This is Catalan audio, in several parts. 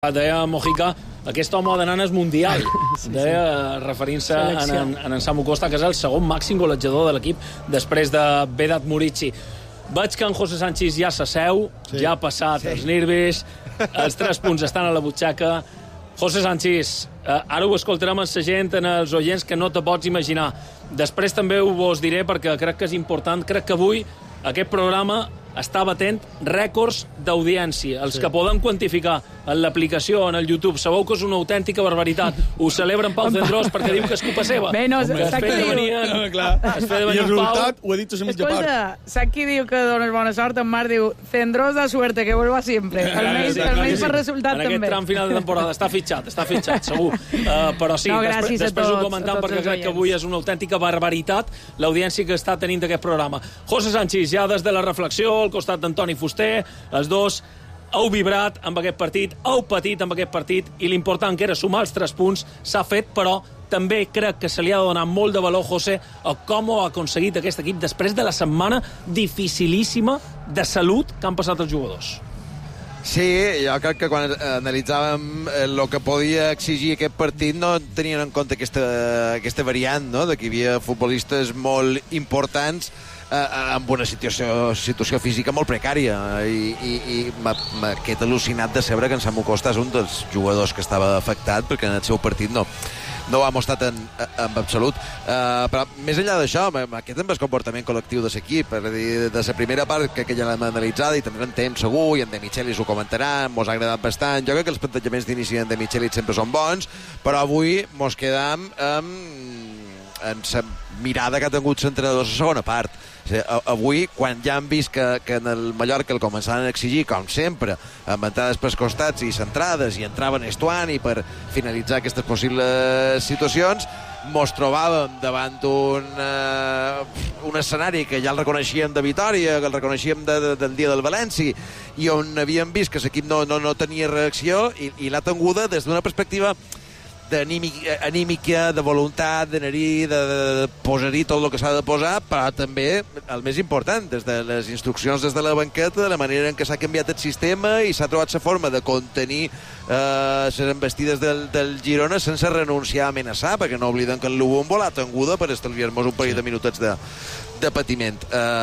Deia Mojica, aquest home de nanes mundial, deia, referint-se en Samu Costa, que és el segon màxim golejador de l'equip després de Vedat Murici. Veig que en José Sánchez ja s'asseu, ja ha passat els nervis, els 3 punts estan a la butxaca. José Sánchez, ara ho escoltarem amb la gent, en els oients, que no te pots imaginar. Després també us diré, perquè crec que és important, crec que avui aquest programa està batent rècords d'audiència. Els que poden quantificar en l'aplicació, en el YouTube, sabeu que és una autèntica barbaritat. Ho celebren Pau Cendrós perquè diu que és culpa seva. Bé, no, saps qui diu? I el resultat ho ha dit a mitja part. Escolta, saps qui diu que dones bona sort? En Marc diu, Cendrós da suerte, que vuelva siempre. Almenys per resultat també. En aquest tram final de temporada està fitxat, segur. Però sí, després ho comentam perquè crec que avui és una autèntica barbaritat l'audiència que està tenint aquest programa. José Sánchez, ja des de la reflexió, al costat d'Antoni Fuster, els dos heu vibrat amb aquest partit, heu patit amb aquest partit, i l'important que era sumar els 3 punts s'ha fet, però també crec que se li ha de donar molt de valor, José, a com ho ha aconseguit aquest equip després de la setmana dificilíssima de salut que han passat els jugadors. Sí, jo crec que quan analitzàvem el que podia exigir aquest partit no tenien en compte aquesta variant, no?, de que hi havia futbolistes molt importants amb una situació física molt precària, i m'ha quedat al·lucinat de saber que en Samu Costa és un dels jugadors que estava afectat, perquè en el seu partit no ho ha mostrat en absolut. Però més enllà d'això, aquest també és comportament col·lectiu de l'equip. És a dir, de la primera part, que ja l'hem analitzada i tindrem temps segur, i en De Michelis ho comentarà, mos ha agradat bastant. Jo crec que els plantejaments d'inici en De Michelis sempre són bons, però avui mos quedam en la mirada que ha tingut l'entrenador a la segona part. Avui, quan ja han vist que en el Mallorca el començaven a exigir, com sempre, amb entrades pels costats i centrades, i entraven Estuani per finalitzar aquestes possibles situacions, mos trobàvem davant un escenari que ja el reconeixíem de Vitòria, que el reconeixíem del dia del València, i on havíem vist que l'equip no tenia reacció, i l'ha tinguda des d'una perspectiva anímica, de voluntat, d'anar-hi, de posar-hi tot el que s'ha de posar, però també, el més important, des de les instruccions des de la banqueta, de la manera en què s'ha canviat el sistema i s'ha trobat la forma de contenir les embestides del Girona sense renunciar a amenaçar, perquè no oblidem que el Lubombo l'ha tinguda per estalviar-nos un parell de minutets de patiment.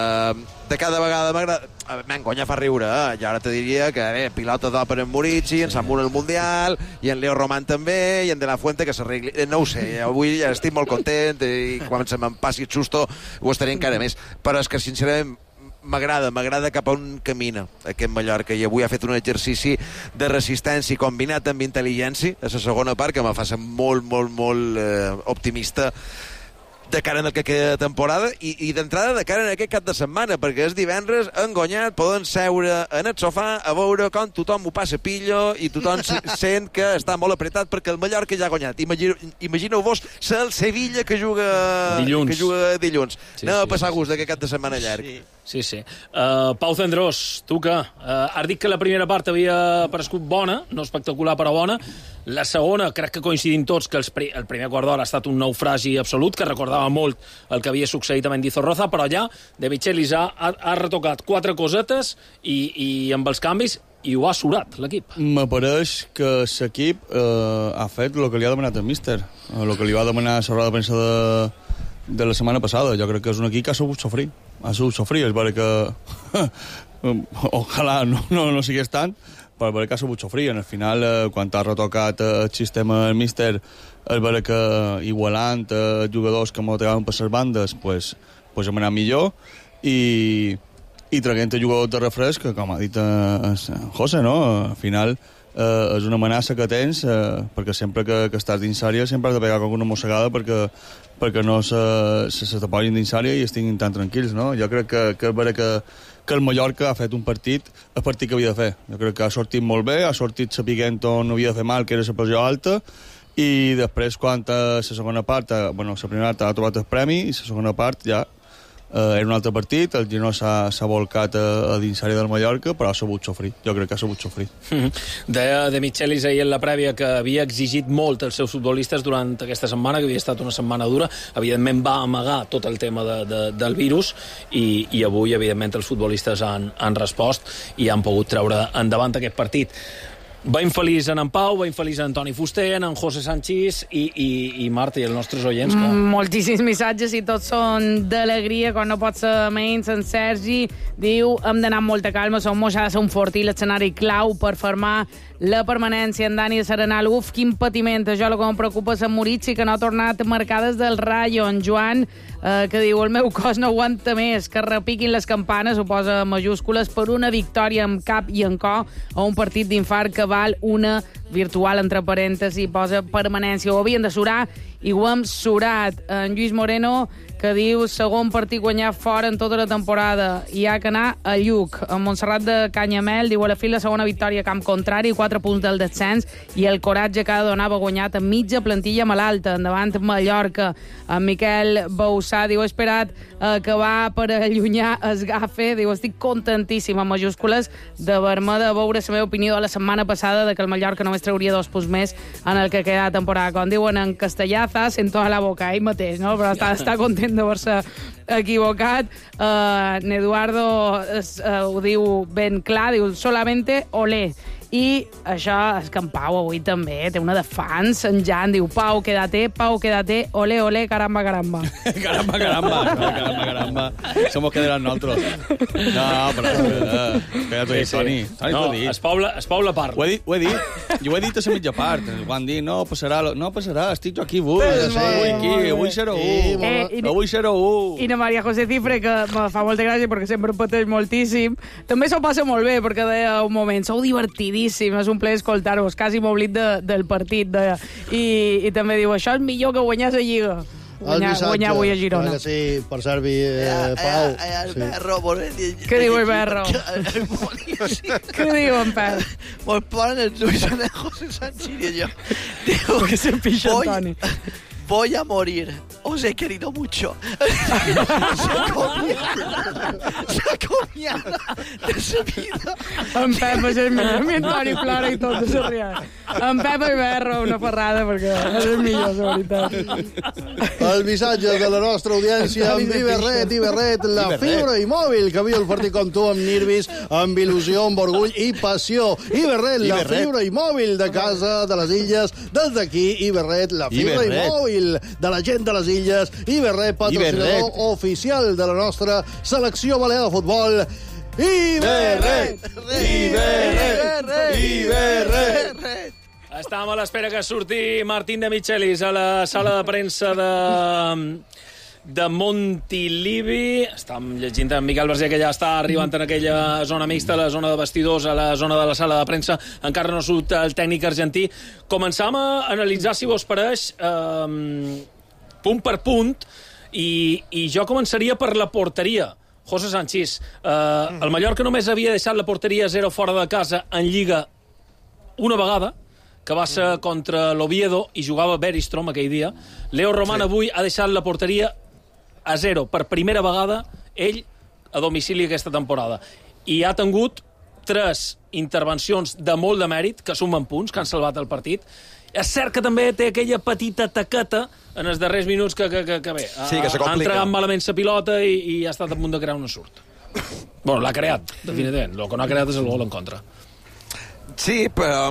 De cada vegada m'agrada... M'engonya, fa riure, Jo ara te diria que pilota d'or per en Murici, en Samu el Mundial, i en Leo Román també, i en De La Fuente, que s'arregli... No ho sé, avui ja estic molt content, i quan se me'n passi el susto ho estaré encara més. Però és que, sincerament, m'agrada cap a on camina aquest Mallorca, i avui ha fet un exercici de resistència combinat amb intel·ligència a la segona part que me fa ser molt optimista de cara en el que queda de temporada, i d'entrada de cara en aquest cap de setmana, perquè és divendres, engonyat, poden seure en el sofà a veure com tothom ho passa pillo i tothom sent que està molt apretat perquè el Mallorca ja ha guanyat. Imagineu-vos ser el Sevilla que juga dilluns. Anem a passar gust d'aquest cap de setmana llarg. Sí. Pau Cendrós, tu que has dit que la primera part havia parescut bona, no espectacular però bona. La segona, crec que coincidim tots que el primer quart d'hora ha estat un naufragi absolut, que recordava molt el que havia succeït a Mendizorroza, però ja De Michelis ha retocat 4 cosetes i amb els canvis, i ho ha surat l'equip. M'apareix que l'equip ha fet el que li ha demanat el míster, el que li va demanar a la roda de premsa de la setmana passada. Jo crec que és un equip que ha sabut sofrir. És vera que ojalà no sigués tant, però és vera que ha sabut sofrir. Al final, quan ha retocat el sistema del míster, és vera que igualant jugadors que motivaven per les bandes, pues hem anat millor, i traient jugadors de refresc, que, com ha dit José, no? Al final és una amenaça que tens, perquè sempre que estàs dins àrea sempre has de pegar alguna mossegada perquè no se t'aposin dins àrea i estiguin tan tranquils, no? Jo crec que és vera que el Mallorca ha fet el partit que havia de fer. Jo crec que ha sortit molt bé, ha sortit sapiguent on havia de fer mal, que era la pressió alta, i després, quan la segona part, la primera part ha trobat el premi, i la segona part ja era un altre partit, el Girona s'ha volcat a dins l'àrea del Mallorca, però ha sabut sofrir. Jo crec que ha sabut sofrir. Deia De Michelis ahir en la prèvia que havia exigit molt els seus futbolistes durant aquesta setmana, que havia estat una setmana dura. Evidentment va amagar tot el tema del virus, i avui, evidentment, els futbolistes han respost i han pogut treure endavant aquest partit. Va infeliç en Pau, va infeliç en Toni Fuster, en José Sanchís i Marta, i els nostres oients. Que... Moltíssims missatges i tots són d'alegria, quan no pot ser menys. En Sergi diu, hem d'anar amb molta calma, som ha de ser un fortí l'escenari clau per fermar la permanència. En Dani de Serenal, quin patiment. Jo el que em preocupa és en Murici, que no ha tornat marcades del Rayo. En Joan, que diu, el meu cos no aguanta més, que repiquin les campanes, ho posa majúscules, per una victòria amb cap i en cor a un partit d'infart que val una virtual, entre parèntesis, posa permanència. Ho havien de surar i ho hem surat. En Lluís Moreno, que diu, segon partit guanyat fora en tota la temporada, i ha que anar a Lluc. En Montserrat de Canyamel diu, a la fi la segona victòria a camp contrari, 4 punts del descens, i el coratge que ha de donar guanyat a mitja plantilla malalta, endavant Mallorca. En Miquel Boussà diu, he esperat que va per allunyar Esgafe, diu, estic contentíssim, en majúscules, d'haver-me de veure la meva opinió de la setmana passada de que el Mallorca només trauria 2 punts més en el que queda de temporada. Com diuen en castellà, sento a la boca, ell mateix, no? Però està content d'haver-se equivocat. N'Eduardo ho diu ben clar, diu, solamente olé. I això és que en Pau avui també té una de fans. En Jan diu, Pau, quédate, olé, olé, caramba, caramba. caramba. Somos que de los nosotros. No, però... Espera, Toni. No, es Paula parla. Ho he dit. Jo ho he dit a la mitja part. Van dir, no passarà, estic jo aquí avui. Avui 0-1. Avui 0-1. I na Maria José Cifre, que me fa molta gràcia perquè sempre pateix moltíssim, també s'ho passa molt bé, perquè deia un moment, sou divertidíssim, és un plaer escoltar-vos, quasi m'oblid del partit, deia. I també diu, això és millor que guanyar la Lliga. Guanyar avui a Girona. Sí, per servir, Pau. El Berro, Què diu el Berro? Què diu en Pep? Pues ponen el Luis de José Sánchez y yo. Digo, que se picha Toni. Voy a morir. Os he querido mucho. Sacó mierda de su vida. En Pep és el millor. Mi Toni plora i tot se ria. En Pep i Berro, una ferrada, perquè és el millor, la veritat. El missatge de la nostra audiència amb Iberret, la fibra i mòbil que viu el partit com tu amb nervis, amb il·lusió, amb orgull i passió. Iberret, la fibra i mòbil de casa de les Illes. Des d'aquí, Iberret, la fibra i mòbil de la gent de les Illes. Iberret, patrocinador oficial de la nostra selecció balear de futbol. Iberret! Estàvem a l'espera que surti Martín de Michelis a la sala de premsa de Montilivi. Estàvem llegint amb Miquel Vergé, que ja està arribant en aquella zona mixta, la zona de vestidors, a la zona de la sala de premsa. Encara no surt el tècnic argentí. Començam a analitzar, si vos pareix, punt per punt, i jo començaria per la porteria. José Sanchís, el Mallorca només havia deixat la porteria 0 fora de casa en Lliga una vegada, que va ser contra l'Oviedo, i jugava Bergström aquell dia. Leo Roman avui ha deixat la porteria a 0 per primera vegada, ell a domicili aquesta temporada. I ha tingut 3 intervencions de molt de mèrit, que sumen punts, que han salvat el partit. És cert que també té aquella petita taqueta en els darrers minuts que bé, sí, que ha entregat malament la pilota i ha estat a punt de crear un surt. Bueno, l'ha creat, definitivament. El que no ha creat és el gol en contra. Sí, però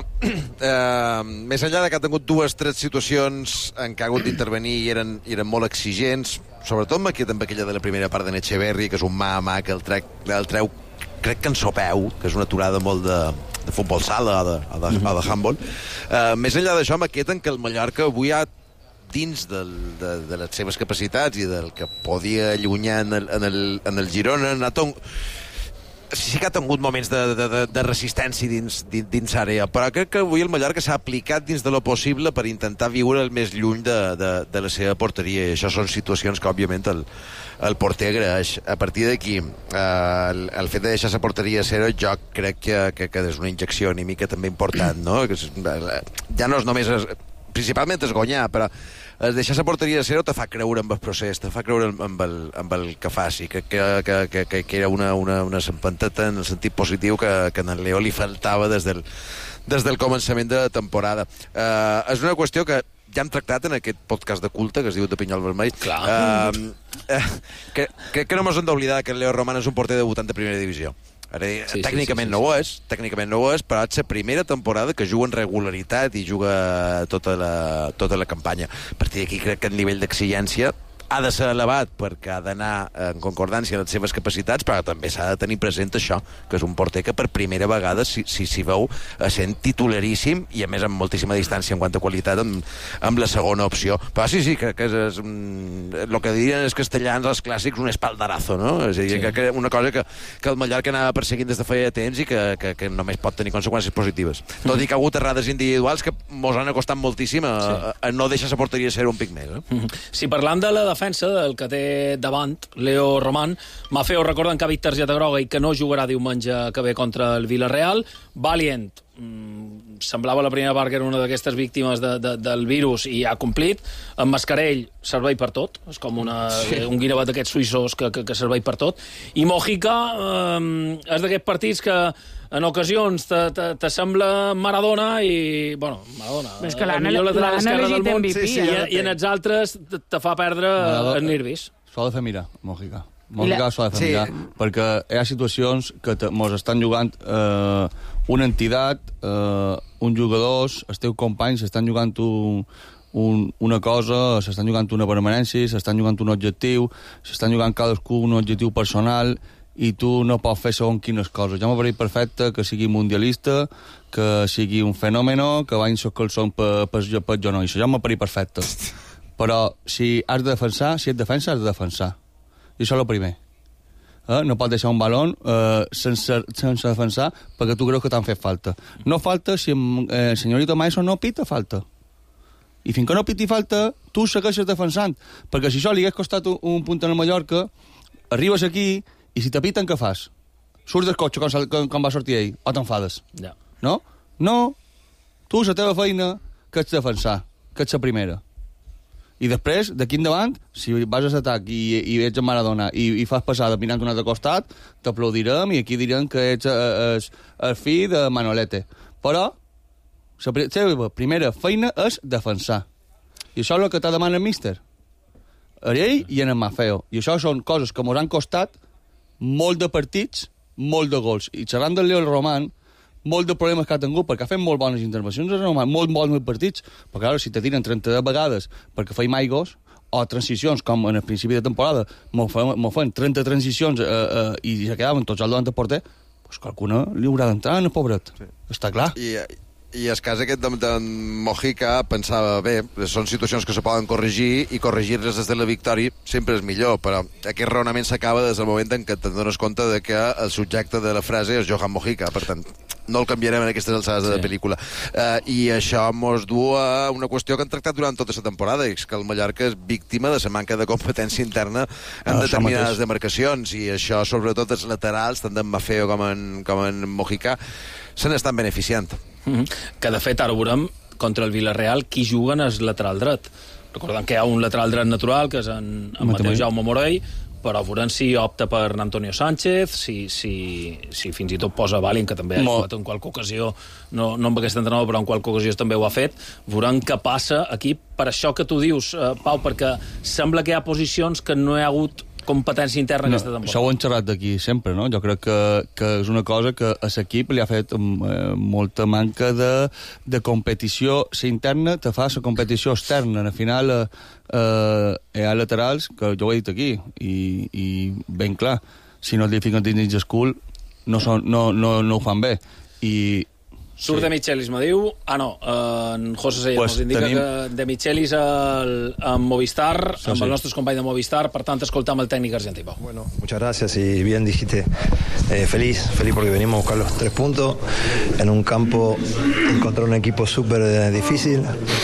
més enllà de que ha tingut 2 o 3 situacions en què ha hagut d'intervenir i eren molt exigents, sobretot amb aquella de la primera part de Echeverri, que és un mà a mà que el treu, crec que en sopeu, que és una aturada molt de futbol sala o de handball. Més enllà d'això, amb aquest en què el Mallorca avui ha, dins de les seves capacitats i del que podia allunyar en el Girona, sí que ha tingut moments de resistència dins àrea, però crec que avui el Mallorca s'ha aplicat dins de lo possible per intentar viure el més lluny de la seva porteria, i això són situacions que òbviament el porter agraeix. A partir d'aquí, el fet de deixar la porteria a 0, jo crec que és una injecció anímica també important, no? Ja no és només principalment és guanyar, però deixar la porteria a 0 te fa creure en el procés, te fa creure en el que faci. Crec que era una sempanteta en el sentit positiu que a en Leo li faltava des del començament de la temporada. És una qüestió que ja hem tractat en aquest podcast de culte que es diu de Pinyol Vermell. Clar. Crec que no mos hem d'oblidar que el Leo Roman és un porter debutant de primera divisió. Tècnicament no ho és, però és la primera temporada que juga en regularitat i juga tota la campanya. A partir d'aquí crec que el nivell d'exigència ha de ser elevat perquè ha d'anar en concordància amb les seves capacitats, però també s'ha de tenir present això, que és un porter que per primera vegada s'hi veu sent titularíssim i a més amb moltíssima distància en quant a qualitat amb la segona opció. Però sí, crec que és el que dirien els castellans, els clàssics, un espaldarazo, no? És a dir, que una cosa que el Mallorca anava perseguint des de feia temps i que només pot tenir conseqüències positives. Tot i que ha hagut errades individuals que mos han acostat moltíssim a no deixar la porteria ser un pic més. Si parlant de la defensa del que té davant, Leo Roman, Mafeo recorden que ha vist targeta groga i que no jugarà diumenge que ve contra el Villarreal. Valient, semblava la primera part que era una d'aquestes víctimes del virus i ha complit. En Mascarell, servei per tot. És com un guinevat d'aquests suïssos que servei per tot. I Mojica és d'aquests partits que en ocasions te sembla Maradona i... Bueno, Maradona. És que l'han elegit MVP. I en els altres te fa perdre els nervis. S'ho ha de fer mirar, Mojica. Mojica s'ho ha de fer mirar, perquè hi ha situacions que mos estan jugant una entitat, uns jugadors, els teus companys s'estan jugant una cosa, s'estan jugant una permanència, s'estan jugant un objectiu, s'estan jugant cadascú un objectiu personal i tu no pots fer segons quines coses. Ja m'ha parit perfecte que sigui mundialista, que sigui un fenòmeno, que vagin els calçons per genoll. Això ja m'ha parit perfecte. Però si has de defensar, si ets defensa, has de defensar. I això és el primer. No pots deixar un balón sense defensar perquè tu creus que t'han fet falta. No falta si el senyorito Mason no pita falta. I fins que no piti falta, tu segueixes defensant. Perquè si això li hagués costat un punt en el Mallorca, arribes aquí i si te piten, què fas? Surts del cotxe com va sortir ell, o t'enfades? Ja. No? No. Tu, la teva feina, que ets defensar, que ets la primera. I després, d'aquí endavant, si vas a l'atac i ets a Maradona i fas passada mirant un altre costat, t'aplaudirem i aquí direm que ets el fill de Manolete. Però la teva primera feina és defensar. I això és el que t'ha demanat el míster. A ell i en el Mafeo. I això són coses que ens han costat molt de partits, molt de gols. I xerrant del Leo Roman, molt de problemes que ha tingut, perquè ha fet molt bones intervencions, molt bons partits, però clar, si te tiren 32 vegades perquè feim aigos, o transicions, com en el principi de temporada, m'ho fan 30 transicions i se quedaven tots al davant del porter, doncs qualcuna li haurà d'entrar en el pobret. Sí. Està clar. I el cas aquest d'en Mojica pensava, bé, són situacions que se poden corregir i corregir-les des de la victòria sempre és millor, però aquest raonament s'acaba des del moment en què te'n dones compte de que el subjecte de la frase és Johan Mojica, per tant, no el canviarem en aquestes alçades de la pel·lícula. I això mos du a una qüestió que han tractat durant tota la temporada, i és que el Mallorca és víctima de la manca de competència interna en determinades demarcacions, i això, sobretot, els laterals, tant d'en Mafeo com en Mojica, se n'estan beneficiant. Que, de fet, ara veurem contra el Villarreal qui juguen és lateral dret. Recordem que hi ha un lateral dret natural, que és en Mateu Jaume Morell, però veurem si opta per Antonio Sánchez, si fins i tot posa Valin, que també ha jugat en qualque ocasió, no amb aquest entrenador, però en qualque ocasió també ho ha fet. Veurem què passa aquí, per això que tu dius, Pau, perquè sembla que hi ha posicions que no hi ha hagut competència interna aquesta temporada. Això ho hem xerrat d'aquí sempre, no? Jo crec que és una cosa que a l'equip li ha fet molta manca de competició. La interna te fa la competició externa. Al final hi ha laterals, que jo ho he dit aquí, i ben clar, si no et fiquen dins el cul, no ho fan bé. I surt de Michelis, me diu... en José Sella ens indica que de Michelis en Movistar, amb el nostre company de Movistar, per tant, escoltam el tècnic argentí. Bueno, muchas gracias, y bien dijiste, feliz porque venimos a buscar los 3 puntos en un campo, encontrar un equipo súper difícil,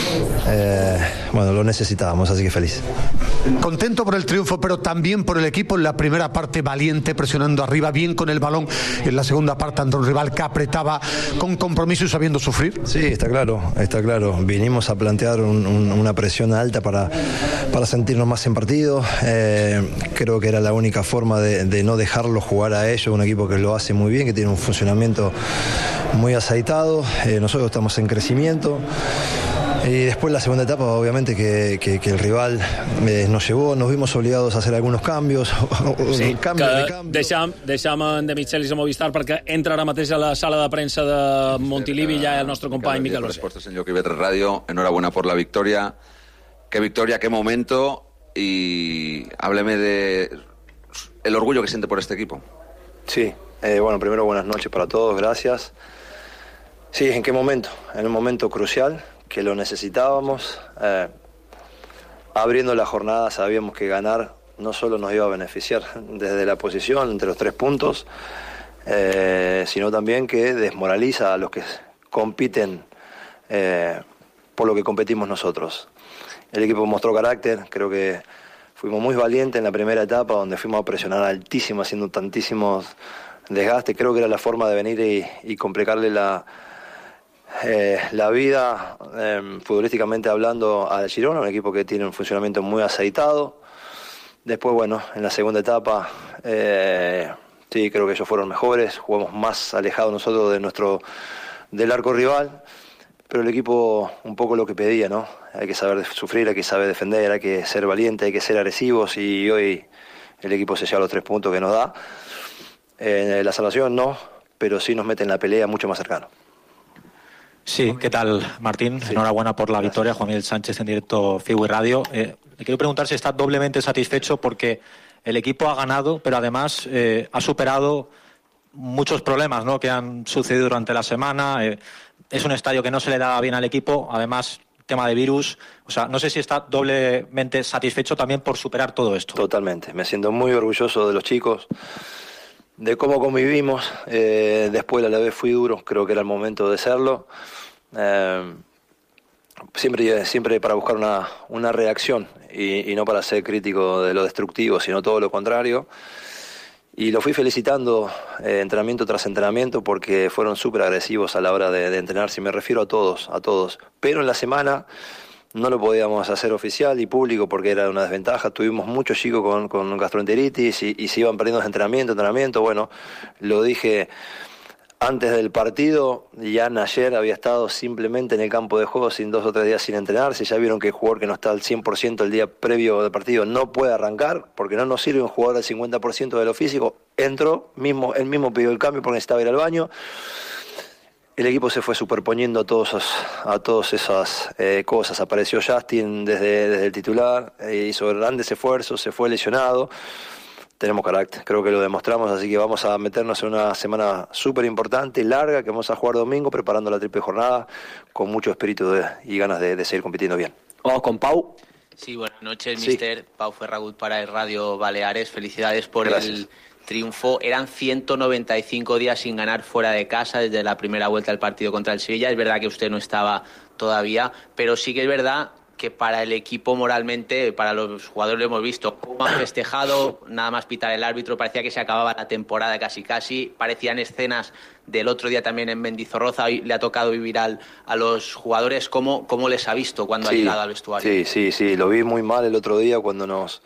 bueno, lo necesitábamos, así que feliz. Contento por el triunfo, pero también por el equipo en la primera parte, valiente, presionando arriba, bien con el balón en la segunda parte ante un rival que apretaba con compromiso y sabiendo sufrir. Sí, está claro. Vinimos a plantear una presión alta para sentirnos más en partido. Creo que era la única forma de no dejarlo jugar a ellos, un equipo que lo hace muy bien, que tiene un funcionamiento muy aceitado. Nosotros estamos en crecimiento. Y después la segunda etapa, obviamente, que el rival nos llevó, nos vimos obligados a hacer algunos cambios. Sí, deixam en Demichelis a Movistar perquè entra ara mateix a la sala de premsa de Montilivi ja el nostre company Miquel Roser. Respuestas en Jockey Bet Radio. Enhorabuena por la victoria. Qué victoria, qué momento. Y hábleme de el orgullo que siente por este equipo. Sí, bueno, primero buenas noches para todos, gracias. Sí, ¿en qué momento? En un momento crucial, que lo necesitábamos. Abriendo la jornada sabíamos que ganar no solo nos iba a beneficiar desde la posición, entre los 3 puntos, sino también que desmoraliza a los que compiten por lo que competimos nosotros. El equipo mostró carácter, creo que fuimos muy valientes en la primera etapa, donde fuimos a presionar altísimo, haciendo tantísimos desgastes. Creo que era la forma de venir y complicarle la vida, futbolísticamente hablando, al Girona, un equipo que tiene un funcionamiento muy aceitado. Después, bueno, en la segunda etapa, sí, creo que ellos fueron mejores, jugamos más alejados nosotros del arco rival, pero el equipo un poco lo que pedía, ¿no? Hay que saber sufrir, hay que saber defender, hay que ser valiente, hay que ser agresivos, y hoy el equipo se lleva los 3 puntos que nos da. La salvación no, pero sí nos mete en la pelea mucho más cercano. Sí, ¿qué tal, Martín? Sí. Enhorabuena por la victoria, Juan Miguel Sánchez en directo FIWE Radio. Le quiero preguntar si está doblemente satisfecho porque el equipo ha ganado, pero además ha superado muchos problemas, ¿no?, que han sucedido durante la semana. Es un estadio que no se le daba bien al equipo, además tema de virus. O sea, no sé si está doblemente satisfecho también por superar todo esto. Totalmente, me siento muy orgulloso de los chicos, de cómo convivimos. Después a la vez fui duro, creo que era el momento de serlo. Siempre para buscar una reacción y no para ser crítico de lo destructivo, sino todo lo contrario. Y lo fui felicitando entrenamiento tras entrenamiento porque fueron súper agresivos a la hora de entrenar, si me refiero a todos. Pero en la semana no lo podíamos hacer oficial y público porque era una desventaja. Tuvimos muchos chicos con gastroenteritis y se iban perdiendo entrenamiento. Bueno, lo dije antes del partido. Jan ayer había estado simplemente en el campo de juego sin 2 o 3 días sin entrenarse. Ya vieron que el jugador que no está al 100% el día previo del partido no puede arrancar porque no nos sirve un jugador al 50% de lo físico. Entró, él mismo pidió el cambio porque necesitaba ir al baño. El equipo se fue superponiendo a todas esas cosas. Apareció Justin desde el titular, hizo grandes esfuerzos, se fue lesionado. Tenemos carácter, creo que lo demostramos, así que vamos a meternos en una semana súper importante, larga, que vamos a jugar domingo, preparando la triple jornada, con mucho espíritu y ganas de seguir compitiendo bien. Vamos con Pau. Sí, buenas noches, mister. Pau Ferragut para el Radio Baleares. Felicidades por el triunfo. Eran 195 días sin ganar fuera de casa desde la primera vuelta del partido contra el Sevilla. Es verdad que usted no estaba todavía, pero sí que es verdad que para el equipo moralmente, para los jugadores lo hemos visto, cómo han festejado, nada más pitar el árbitro, parecía que se acababa la temporada casi, parecían escenas del otro día también en Mendizorroza. Hoy le ha tocado vivir a los jugadores. ¿Cómo les ha visto cuando ha llegado al vestuario? Sí, lo vi muy mal el otro día cuando nos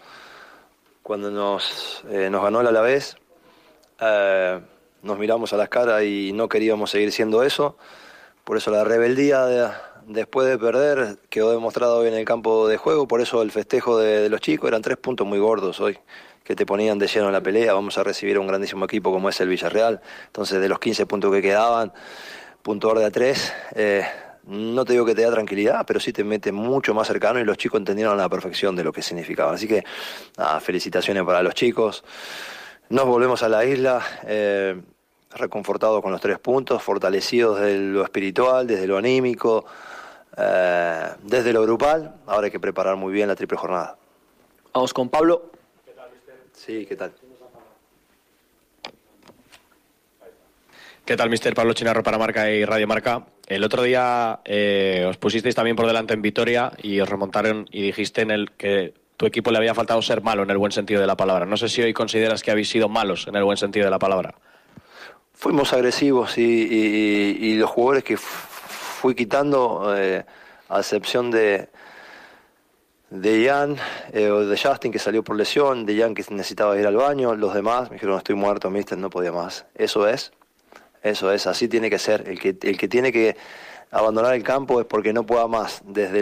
ganó el Alavés. Nos miramos a las caras y no queríamos seguir siendo eso, por eso la rebeldía después de perder quedó demostrado hoy en el campo de juego, por eso el festejo de los chicos. Eran 3 puntos muy gordos hoy, que te ponían de lleno en la pelea. Vamos a recibir a un grandísimo equipo como es el Villarreal, entonces de los 15 puntos que quedaban, puntuar de a 3, no te digo que te da tranquilidad, pero sí te mete mucho más cercano y los chicos entendieron a la perfección de lo que significaba. Así que felicitaciones para los chicos. Nos volvemos a la isla reconfortados con los 3 puntos, fortalecidos desde lo espiritual, desde lo anímico, desde lo grupal. Ahora hay que preparar muy bien la triple jornada. Vamos con Pablo. ¿Qué tal, mister? Sí, ¿qué tal? ¿Qué tal, mister? Pablo Chinarro para Marca y Radio Marca. El otro día os pusisteis también por delante en Vitoria y os remontaron y dijiste que tu equipo le había faltado ser malo en el buen sentido de la palabra. No sé si hoy consideras que habéis sido malos en el buen sentido de la palabra. Fuimos agresivos y los jugadores que fui quitando, a excepción de Jan o de Justin, que salió por lesión, de Jan, que necesitaba ir al baño, los demás me dijeron: estoy muerto, mister, no podía más. Eso es, así tiene que ser. El que tiene que abandonar el campo es porque no pueda más, desde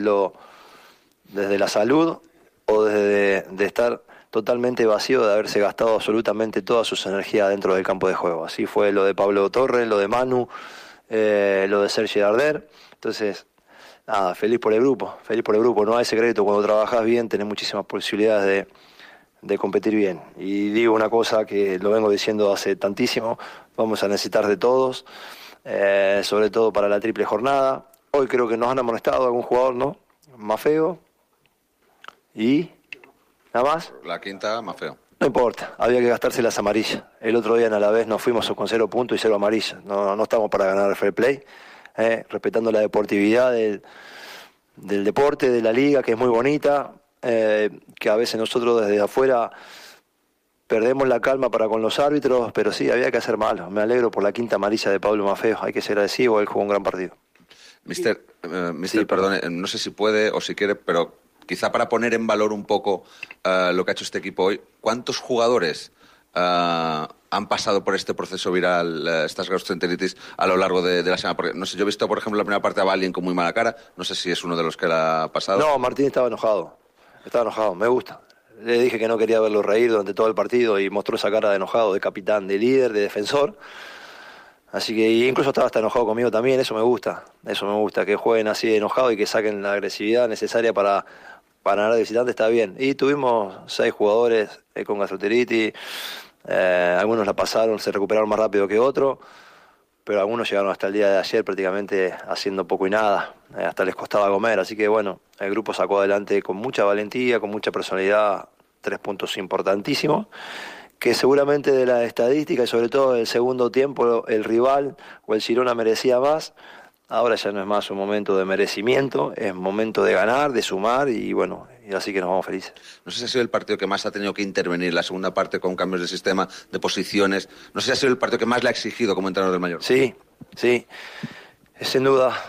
la salud o desde de estar totalmente vacío de haberse gastado absolutamente toda sus energías dentro del campo de juego. Así fue lo de Pablo Torres, lo de Manu, lo de Sergi Darder. Entonces, nada, feliz por el grupo, no hay secreto, cuando trabajas bien tenés muchísimas posibilidades de competir bien. Y digo una cosa que lo vengo diciendo hace tantísimo, vamos a necesitar de todos, sobre todo para la triple jornada. Hoy creo que nos han amonestado algún jugador, ¿no? Más feo. Y nada más. La quinta, más feo. No importa, había que gastarse las amarillas. El otro día en Alavés nos fuimos con 0 puntos y 0 amarillas. No estamos para ganar el fair play, respetando la deportividad del deporte, de la liga, que es muy bonita, que a veces nosotros desde afuera perdemos la calma para con los árbitros, pero sí, había que hacer malo. Me alegro por la quinta amarilla de Pablo Maffeo, hay que ser agradecido, él jugó un gran partido. Mister, sí, perdone, no sé si puede o si quiere, pero quizá para poner en valor un poco lo que ha hecho este equipo hoy, ¿cuántos jugadores han pasado por este proceso viral, estas gastroenteritis, a lo largo de la semana? Porque, no sé, yo he visto, por ejemplo, la primera parte a Valien con muy mala cara, no sé si es uno de los que la ha pasado. No, Martín estaba enojado, me gusta. Le dije que no quería verlo reír durante todo el partido y mostró esa cara de enojado, de capitán, de líder, de defensor. Así que incluso estaba hasta enojado conmigo también, eso me gusta, que jueguen así de enojado y que saquen la agresividad necesaria para ganar de visitante, está bien. Y tuvimos 6 jugadores con gastroenteritis, algunos la pasaron, se recuperaron más rápido que otros, pero algunos llegaron hasta el día de ayer prácticamente haciendo poco y nada, hasta les costaba comer, así que bueno, el grupo sacó adelante con mucha valentía, con mucha personalidad, 3 puntos importantísimos, que seguramente de la estadística y sobre todo del segundo tiempo el rival o el Girona merecía más. Ahora ya no es más un momento de merecimiento, es momento de ganar, de sumar y bueno, y así que nos vamos felices. No sé si ha sido el partido que más ha tenido que intervenir, la segunda parte con cambios de sistema, de posiciones. No sé si ha sido el partido que más le ha exigido como entrenador del Mallorca. Sí, sin duda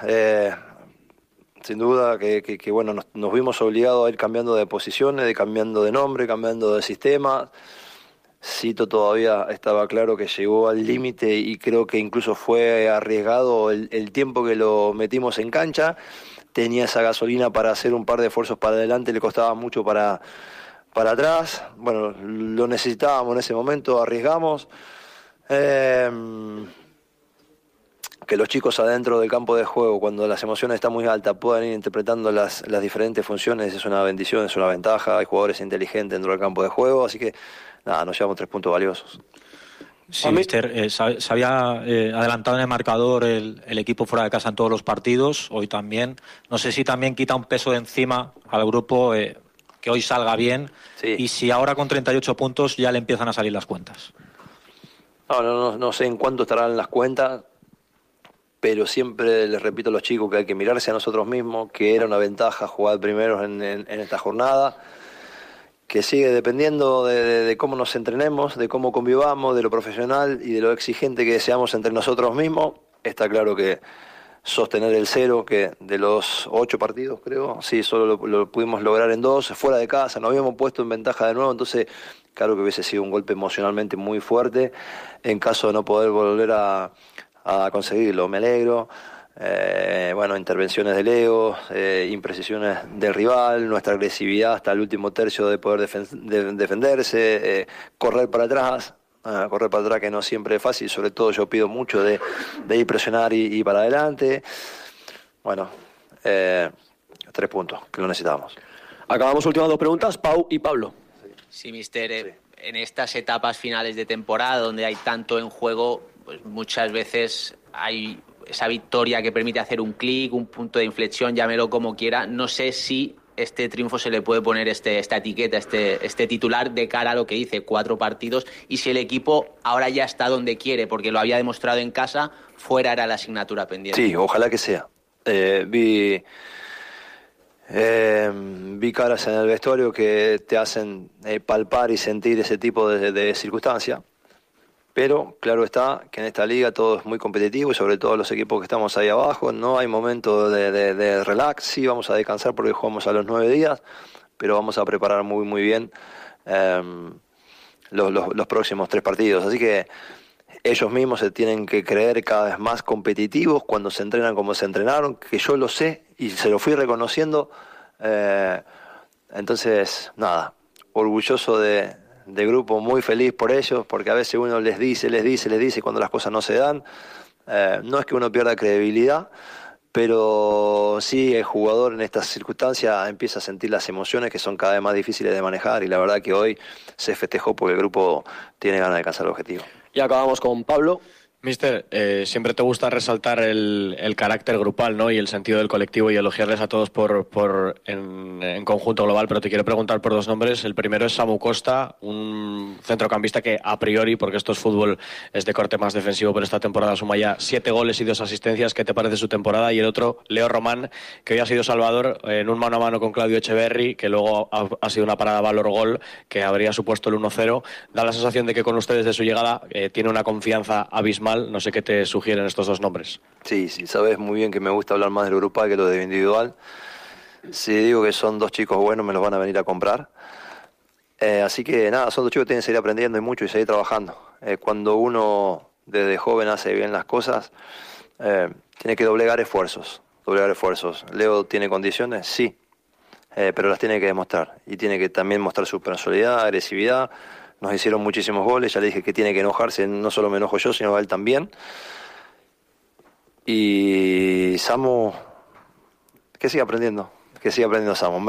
que bueno, nos vimos obligados a ir cambiando de posiciones, cambiando de nombre, cambiando de sistema. Cito todavía estaba claro que llegó al límite y creo que incluso fue arriesgado el tiempo que lo metimos en cancha. Tenía esa gasolina para hacer un par de esfuerzos para adelante, le costaba mucho para atrás. Bueno, lo necesitábamos en ese momento, arriesgamos. Que los chicos adentro del campo de juego, cuando las emociones están muy altas, puedan ir interpretando las diferentes funciones, es una bendición, es una ventaja. Hay jugadores inteligentes dentro del campo de juego, así que nada, nos llevamos 3 puntos valiosos. Sí, mister, se había adelantado en el marcador el equipo fuera de casa en todos los partidos, hoy también. No sé si también quita un peso de encima al grupo que hoy salga bien, sí. Y si ahora con 38 puntos ya le empiezan a salir las cuentas. No sé en cuánto estarán las cuentas, pero siempre les repito a los chicos que hay que mirarse a nosotros mismos, que era una ventaja jugar primeros en esta jornada, que sigue dependiendo de cómo nos entrenemos, de cómo convivamos, de lo profesional y de lo exigente que seamos entre nosotros mismos. Está claro que sostener el 0, que de los 8 partidos creo, sí, solo lo pudimos lograr en 2, fuera de casa, nos habíamos puesto en ventaja de nuevo, entonces claro que hubiese sido un golpe emocionalmente muy fuerte en caso de no poder volver a conseguirlo. Me alegro. Intervenciones de Leo, imprecisiones del rival, nuestra agresividad hasta el último tercio de poder defenderse, correr para atrás, que no siempre es fácil, sobre todo yo pido mucho de ir presionar y para adelante. Bueno, 3 puntos, que lo necesitamos. Acabamos últimas 2 preguntas, Pau y Pablo. Sí, mister, en estas etapas finales de temporada donde hay tanto en juego, pues muchas veces hay esa victoria que permite hacer un clic, un punto de inflexión, llámelo como quiera. No sé si este triunfo se le puede poner esta etiqueta, este titular de cara a lo que dice, 4 partidos, y si el equipo ahora ya está donde quiere, porque lo había demostrado en casa, fuera era la asignatura pendiente. Sí, ojalá que sea. Vi caras en el vestuario que te hacen palpar y sentir ese tipo de circunstancias. Pero claro está que en esta liga todo es muy competitivo y sobre todo los equipos que estamos ahí abajo, no hay momento de relax. Sí, vamos a descansar porque jugamos a los 9 días, pero vamos a preparar muy bien los próximos 3 partidos. Así que ellos mismos se tienen que creer cada vez más competitivos cuando se entrenan como se entrenaron, que yo lo sé y se lo fui reconociendo. Entonces, nada, orgulloso de grupo, muy feliz por ellos, porque a veces uno les dice y cuando las cosas no se dan, no es que uno pierda credibilidad, pero sí el jugador en estas circunstancias empieza a sentir las emociones que son cada vez más difíciles de manejar, y la verdad que hoy se festejó porque el grupo tiene ganas de alcanzar el objetivo. Y acabamos con Pablo. Mister, siempre te gusta resaltar el carácter grupal, ¿no? Y el sentido del colectivo, y elogiarles a todos en conjunto global, pero te quiero preguntar por dos nombres. El primero es Samu Costa, un centrocampista que a priori, porque esto es fútbol, es de corte más defensivo, pero esta temporada suma ya 7 goles y 2 asistencias. ¿Qué te parece su temporada? Y el otro, Leo Román, que hoy ha sido salvador en un mano a mano con Claudio Echeverri, que luego ha sido una parada valor-gol que habría supuesto el 1-0. Da la sensación de que con ustedes, de su llegada, tiene una confianza abismal. No sé qué te sugieren estos dos nombres. Sí, sabes muy bien que me gusta hablar más de lo grupal que lo de individual. Si digo que son dos chicos buenos, me los van a venir a comprar. Así que nada, son dos chicos que tienen que seguir aprendiendo y mucho y seguir trabajando. Cuando uno desde joven hace bien las cosas, tiene que doblegar esfuerzos. Leo tiene condiciones, sí, pero las tiene que demostrar. Y tiene que también mostrar su personalidad, agresividad. Nos hicieron muchísimos goles, ya le dije que tiene que enojarse, no solo me enojo yo, sino él también. Y Samu, que siga aprendiendo Samu.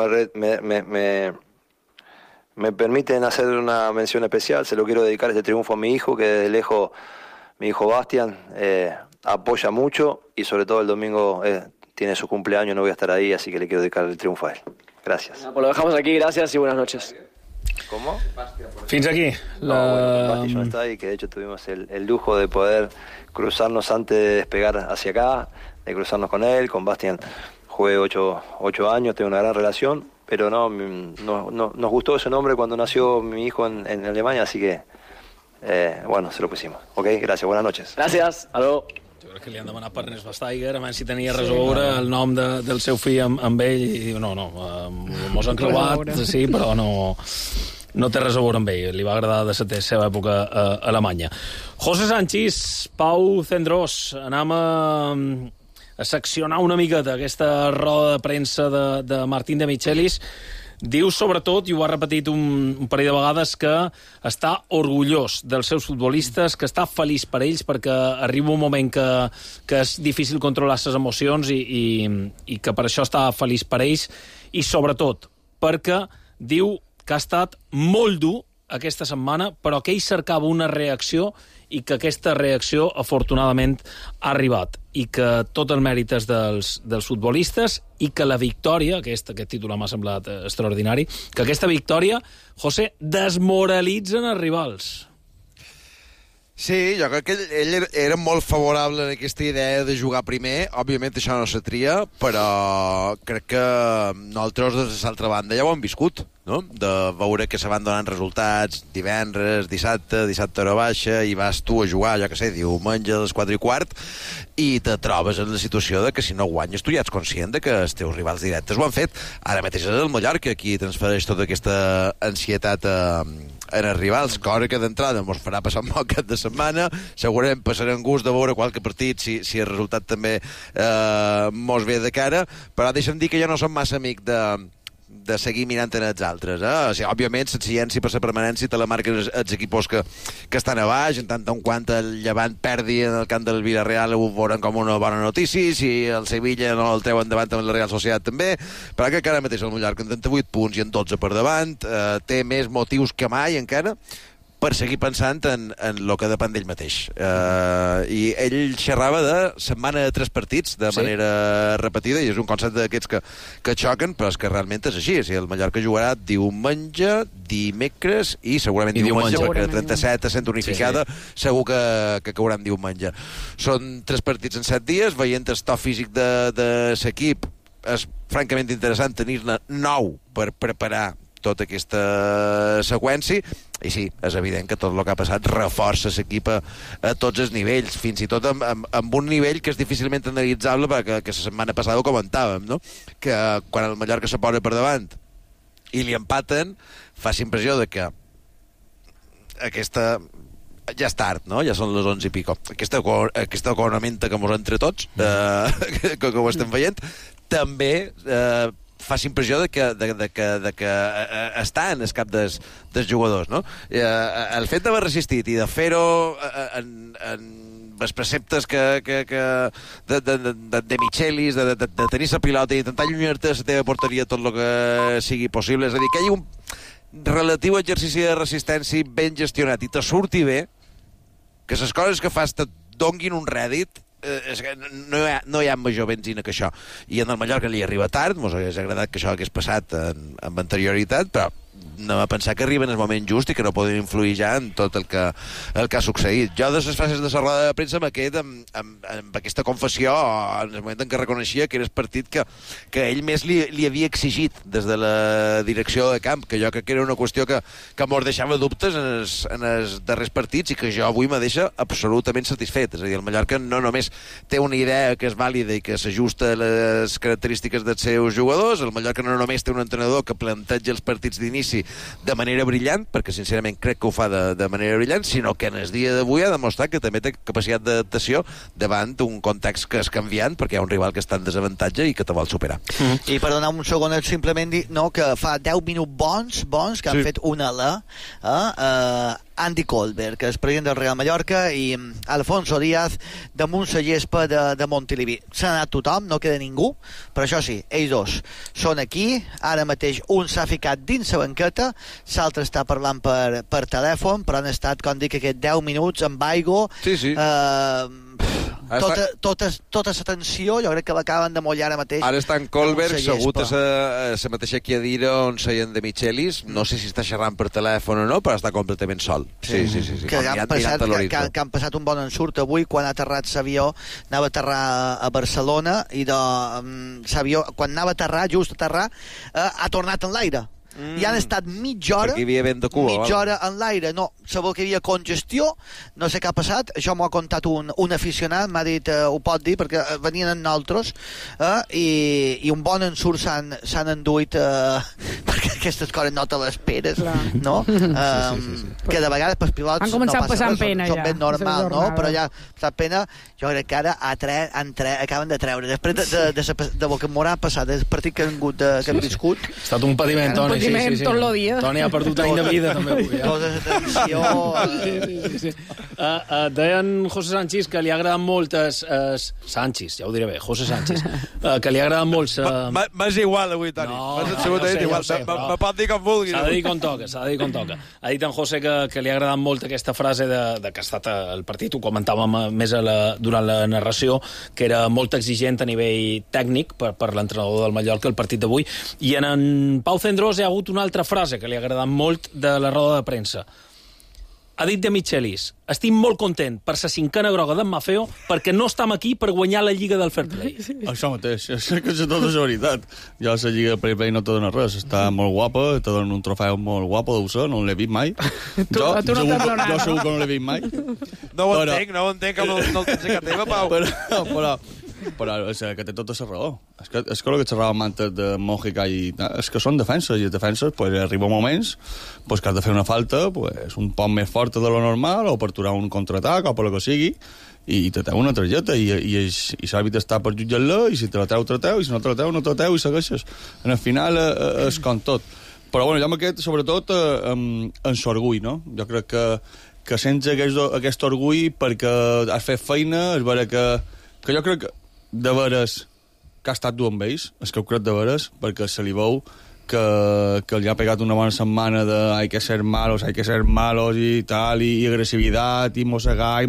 Me permiten hacer una mención especial, se lo quiero dedicar este triunfo a mi hijo, que desde lejos, mi hijo Bastian, apoya mucho, y sobre todo el domingo tiene su cumpleaños, no voy a estar ahí, así que le quiero dedicar el triunfo a él. Gracias. Pues lo dejamos aquí, gracias y buenas noches. ¿Cómo? Fins aquí. Basti no está ahí, que de hecho tuvimos el lujo de poder cruzarnos antes de despegar hacia acá, de cruzarnos con él. Con Bastian jugué 8 años, tengo una gran relación, pero no nos gustó ese nombre cuando nació mi hijo en Alemania, así que bueno, se lo pusimos. Ok, gracias, buenas noches. Gracias, aló. Jo crec que li han demanat per Ernest Vestager, a veure si tenia res a veure el nom del seu fill amb ell, i diu, no, mos han creuat, sí, però no té res a veure amb ell, li va agradar de la seva època a Alemanya. José Sánchez, Pau Cendrós, anem a seccionar una miqueta aquesta roda de premsa de Martín de Michelis. Diu, sobretot, i ho ha repetit un parell de vegades, que està orgullós dels seus futbolistes, que està feliç per ells, perquè arriba un moment que és difícil controlar les emocions i que per això està feliç per ells, i sobretot perquè diu que ha estat molt dur aquesta setmana, però que ell cercava una reacció i que aquesta reacció, afortunadament, ha arribat. I que tot el mèrit és dels futbolistes i que la victòria, aquest titular m'ha semblat extraordinari, que aquesta victòria, José, desmoralitza els rivals. Sí, jo crec que ell era molt favorable en aquesta idea de jugar primer. Òbviament això no se tria, però crec que nosaltres, des de l'altra banda, ja ho hem viscut, no? De veure que se van donant resultats divendres, dissabte hora baixa, i vas tu a jugar, jo que sé, diumenge a les 4:15, i te trobes en la situació de que si no guanyes tu ja ets conscient de que els teus rivals directes ho han fet. Ara mateix és el Mallorca qui transfereix tota aquesta ansietat en els rivals, cosa que d'entrada mos farà passar un bon cap de setmana. Segurament passarem gust de veure qualque partit si el resultat també mos ve de cara, però deixa'm dir que jo no som massa amic de seguir mirant en els altres. O sigui, òbviament, l'exigència per la permanència te la marquen els equips que estan a baix, en tant en quant el Llevant perdi en el camp del Villarreal ho veuran com una bona notícia, si el Sevilla no el treuen davant amb la Real Societat també, però que encara mateix el Mallorca amb 38 punts i en 12 per davant té més motius que mai encara per seguir pensant en el que depèn d'ell mateix. I ell xerrava de setmana de 3 partits de manera repetida, i és un concepte d'aquests que xoquen, però és que realment és així. El Mallorca jugarà diumenge, dimecres i segurament diumenge, perquè la 37 sent unificada, segur que cauran diumenge. Són 3 partits en 7 dies, veient el to físic de l'equip, és francament interessant tenir-ne 9 per preparar tota aquesta seqüència, i sí, és evident que tot el que ha passat reforça l'equip a tots els nivells, fins i tot amb un nivell que és difícilment analitzable, perquè la setmana passada ho comentàvem, no? Que quan el Mallorca se posa per davant i li empaten, fa la impressió de que aquesta ja és tard, no? Ja són les 11 i pico. Aquesta cornamenta que mos entre tots, que ho estem veient, també fa impressió de que està en el cap dels jugadors, no? El fet d'haver resistit i de fer-ho en els preceptes de Michelis, de tenir la pilota i intentar allunyar-te de la teva porteria tot el que sigui possible, és a dir, que hi hagi un relatiu exercici de resistència ben gestionat i te surti bé, que les coses que fas te donguin un rèdit, és que no hi ha major benzina que això. I en el Mallorca li arriba tard, mos hagués agradat que això hagués passat amb anterioritat, però anem a pensar que arriba en el moment just i que no poden influir ja en tot el que ha succeït. Jo de les frases de la roda de premsa me quedo amb aquesta confessió en el moment en què reconeixia que era el partit que ell més li havia exigit des de la direcció de camp, que jo crec que era una qüestió que mos deixava dubtes en els darrers partits i que jo avui me deixa absolutament satisfet. És a dir, el Mallorca no només té una idea que és vàlida i que s'ajusta a les característiques dels seus jugadors, el Mallorca no només té un entrenador que planteja els partits d'inici de manera brillant, perquè sincerament crec que ho fa de manera brillant, sinó que en el dia d'avui ha demostrat que també té capacitat d'adaptació davant un context que és canviant, perquè hi ha un rival que està en desavantatge i que te vol superar. I per donar un segon, simplement dir que fa 10 minuts bons que han fet una Andy Colbert, que és president del Real Mallorca, i Alfonso Díaz damunt la gespa de Montilivi. S'ha anat tothom, no queda ningú, però això sí, ells dos són aquí, ara mateix un s'ha ficat dins la banqueta, l'altre està parlant per telèfon, però han estat, com dic, aquests 10 minuts amb aigua, tota la tensió jo crec que l'acaben de mollar ara mateix. Ara està en Colbert segut a la mateixa cadira on seien de Michelis, no sé si està xerrant per telèfon o no, però està completament sol. Sí. Que han passat un bon ensurt avui quan ha aterrat l'avió, anava a aterrar a Barcelona i l'avió, quan anava a aterrar, just a aterrar, ha tornat en l'aire. I han estat mitja hora en l'aire. No, sabeu que hi havia congestió, no sé què ha passat, això m'ho ha contat un aficionat, m'ha dit, ho pot dir, perquè venien amb nosaltres, i un bon ensurt s'han enduit, perquè aquestes coses no te l'esperes, no? Que de vegades pels pilots han començat passant pena, són ben normal, no? Però ja passat pena, jo crec que ara acaben de treure, després de lo que m'haurà passat, del partit que han viscut. Ha estat un patiment, Toni. Tot el dia. Toni ha perdut any de vida, també. Tota la tensió. Deien José Sánchez que li ha agradat molt Sánchez, ja ho diré bé, José Sánchez, que li ha agradat molt... M'és igual avui, Toni. M'és absolutament igual. Me pot dir com vulgui. S'ha de dir com toca. Ha dit en José que li ha agradat molt aquesta frase de que ha estat el partit, ho comentàvem més durant la narració, que era molt exigent a nivell tècnic per l'entrenador del Mallorca el partit d'avui, i en Pau Cendrós hi ha hagut una altra frase que li ha agradat molt de la roda de premsa. Ha dit de Michelis: estic molt content per la 5a groga d'en Mafeo perquè no estem aquí per guanyar la Lliga del Fair Play. Això mateix, és que és tota la veritat. Jo la Lliga del Fair Play no te dona res, està molt guapa, te dona un trofeu molt guapo, deu ser, no l'he vist mai. Jo segur que no l'he vist mai. No ho entenc, que no el tens a casa teva, Pau. Però és que té tota la raó. És que el que xerràvem antes de Mojica és que són defenses, i les defenses arriba moments que has de fer una falta un poc més forta de lo normal, o per aturar un contraatac, o per el que sigui, i te treu una targeta, i l'àrbitre està per jutjar-la, i si te la treu, i si no te la treu, no te la treu, i segueixes. En el final és com tot. Però bueno, jo m'aquest, sobretot, en l'orgull, no? Jo crec que sents aquest orgull perquè has fet feina, és vera que jo crec que de veres que ha estat dur amb ells, és que ho crec de veres, perquè se li veu que li ha pegat una bona setmana de hay que ser malos i tal, i agressivitat, i mossegar,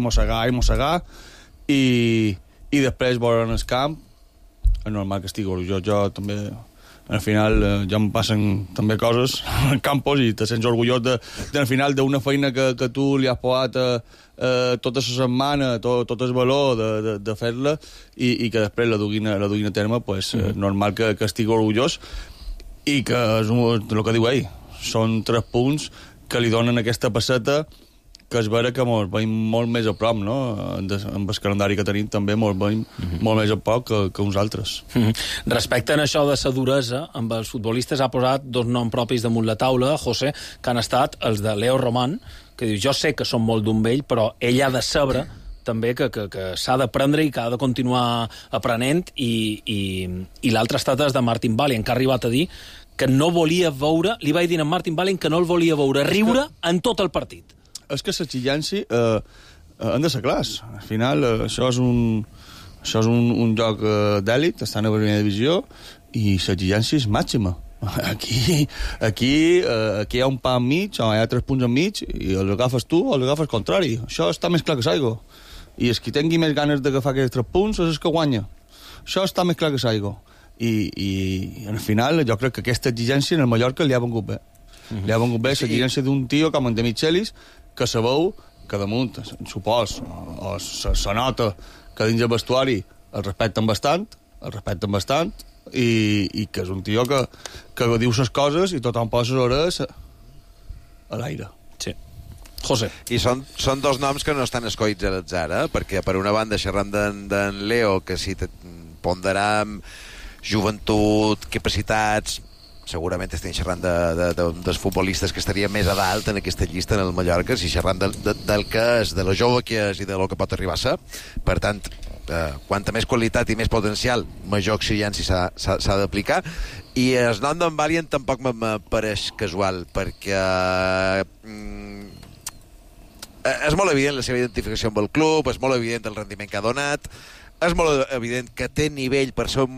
i després veure'n el camp, és normal que estigui orgullós. Jo també, al final, ja em passen també coses en campos i te sents orgullós al final d'una feina que tu li has posat tota la setmana, tot el valor de fer-la, i que després la duguin a terme, normal que estigui orgullós, i que és el que diu ell, són 3 punts que li donen aquesta passeta, que és vera que ens veiem molt més a prop, no? Amb el calendari que tenim també ens veiem molt més a poc que uns altres. Respecte a això de la duresa, amb els futbolistes ha posat 2 noms propis damunt la taula, José, que han estat els de Leo Román, que diu, jo sé que som molt d'un vell, però ell ha de saber també que s'ha d'aprendre i que ha de continuar aprenent, i l'altre ha estat de Martin Valent, que ha arribat a dir que no volia veure, li vaig dir a Martin Valent que no el volia veure riure en tot el partit. És que l'exigència han de ser clars. Al final, això és un joc d'èlit, estan a la primera divisió, i l'exigència és màxima. Aquí hi ha un pa enmig, o hi ha 3 punts enmig, i els agafes tu o els agafes contrari. Això està més clar que s'aigua. I el que tingui més ganes d'agafar aquests 3 punts és el que guanya. Això està més clar que s'aigua. I al final jo crec que aquesta exigència en el Mallorca li ha vengut bé. Li ha vengut bé l'exigència d'un tio com en de Michelis, que sabeu que damunt, supos, o se nota que dins el vestuari el respecten bastant, i que és un tio que diu les coses i tothom posa les hores a l'aire. Sí. José. I són dos noms que no estan escollits a l'atzar, perquè per una banda xerram d'en Leo, que si ponderà joventut, capacitats, segurament estem xerrant dels futbolistes que estaria més a dalt en aquesta llista en el Mallorca, si xerrant del que és, de lo jove que és i de lo que pot arribar a ser. Per tant, quanta més qualitat i més potencial, major exigència s'ha d'aplicar. I el nom d'en Valent tampoc m'apareix casual, perquè és molt evident la seva identificació amb el club, és molt evident el rendiment que ha donat, és molt evident que té nivell per ser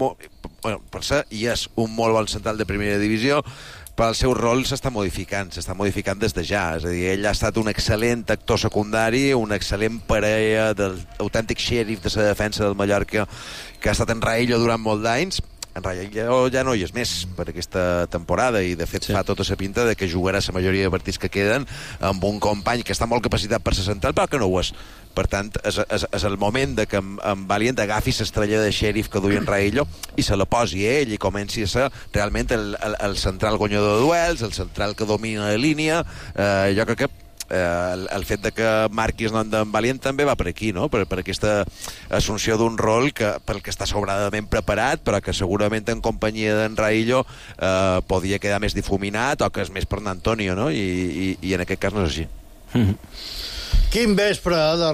i és un molt bon central de primera divisió, però el seu rol s'està modificant des de ja. És a dir, ell ha estat un excel·lent actor secundari, un excel·lent parella del autèntic xèrif de la defensa del Mallorca, que ha estat en Raillo durant molt d'anys. En Raillo ja no hi és més per aquesta temporada, i de fet fa tota la pinta de que jugarà la majoria de partits que queden amb un company que està molt capacitat per ser central, però que no ho és. Per tant, és el moment de que en Valent agafi l'estrella de xèrif que duia en Raillo i se la posi a ell i comenci a ser realment el central guanyador de duels, el central que domina la línia. Jo crec que el fet de que marquis nom d'en Valent també va per aquí, no? Per aquesta assumpció d'un rol pel que està sobradament preparat, però que segurament en companyia d'en Raillo podia quedar més difuminat, o que és més per Antonio, no? I en aquest cas no és així. Quin vespre de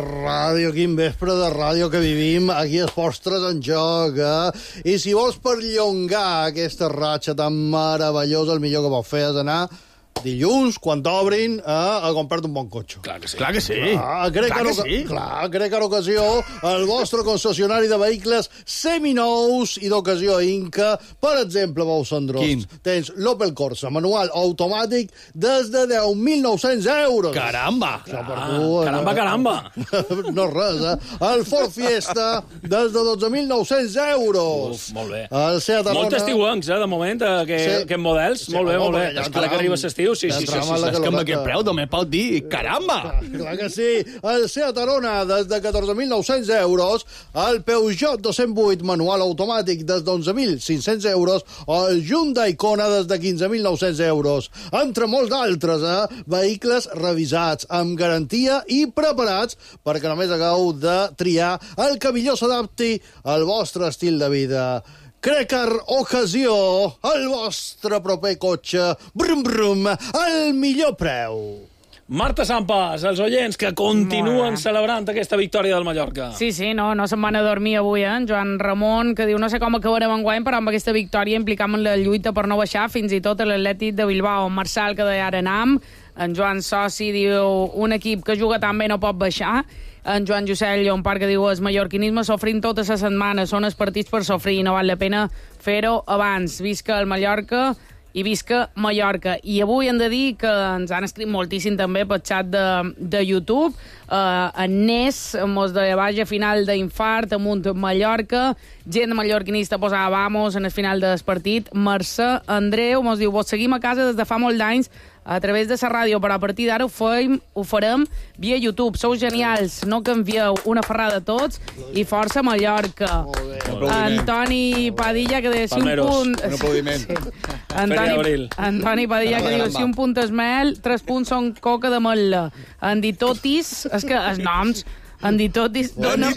ràdio que vivim, aquí els postres en joc, I si vols perllongar aquesta ratxa tan meravellosa, el millor que pots fer és anar dilluns, quan t'obrin, a comprar-te un bon cotxe. Clar que sí. Crec que en ocasió el vostre concessionari de vehicles seminous i d'ocasió Inca, per exemple, Bou Sandros, tens l'Opel Corsa, manual automàtic des de 10.900 euros. Caramba! Caramba! No és res, El Ford Fiesta des de 12.900 euros. Uf, molt bé. El Seat Arona... Molts estiuencs, de moment, aquests models. Molt bé. És clar que arriba l'estiu. Sí. És que amb aquest preu només pot dir caramba! Clar que sí. El Seat Arona des de 14.900 euros, el Peugeot 208 manual automàtic des d'11.500 euros, o el Hyundai Kona des de 15.900 euros. Entre molts d'altres, vehicles revisats, amb garantia i preparats perquè només hagueu de triar el que millor s'adapti al vostre estil de vida. Crecar Ocasió, el vostre proper cotxe, brum brum, al millor preu. Marta Sampas, els oients que continuen celebrant aquesta victòria del Mallorca. Sí, no se'n van a dormir avui, En Joan Ramon, que diu, no sé com acabarem enguany, però amb aquesta victòria implicam en la lluita per no baixar fins i tot a l'Atlètic de Bilbao. Marçal, que deia ara anam. En Joan Soci diu, un equip que juga tan bé no pot baixar. En Joan Llucell, un parc que diu, el mallorquinisme sofrim tota la setmana, són els partits per sofrir, no val la pena fer-ho abans. Visca el Mallorca i visca Mallorca. I avui hem de dir que ens han escrit moltíssim també pel xat de YouTube. En Nes mos deia, vaja, final d'infart, amunt Mallorca. Gent mallorquinista posava vamos en el final del partit. Mercè Andreu mos diu, vos seguim a casa des de fa molt d'anys a través de la ràdio, però a partir d'ara ho farem via YouTube. Sou genials, no canvieu. Una ferrada a tots i força Mallorca. Antoni Padilla, que deia, si un punt... Un aplaudiment. Antoni Padilla, que diu, si un punt és mel, 3 punts són coca de mel·la. Enditotis, és que els noms... Enditotis dona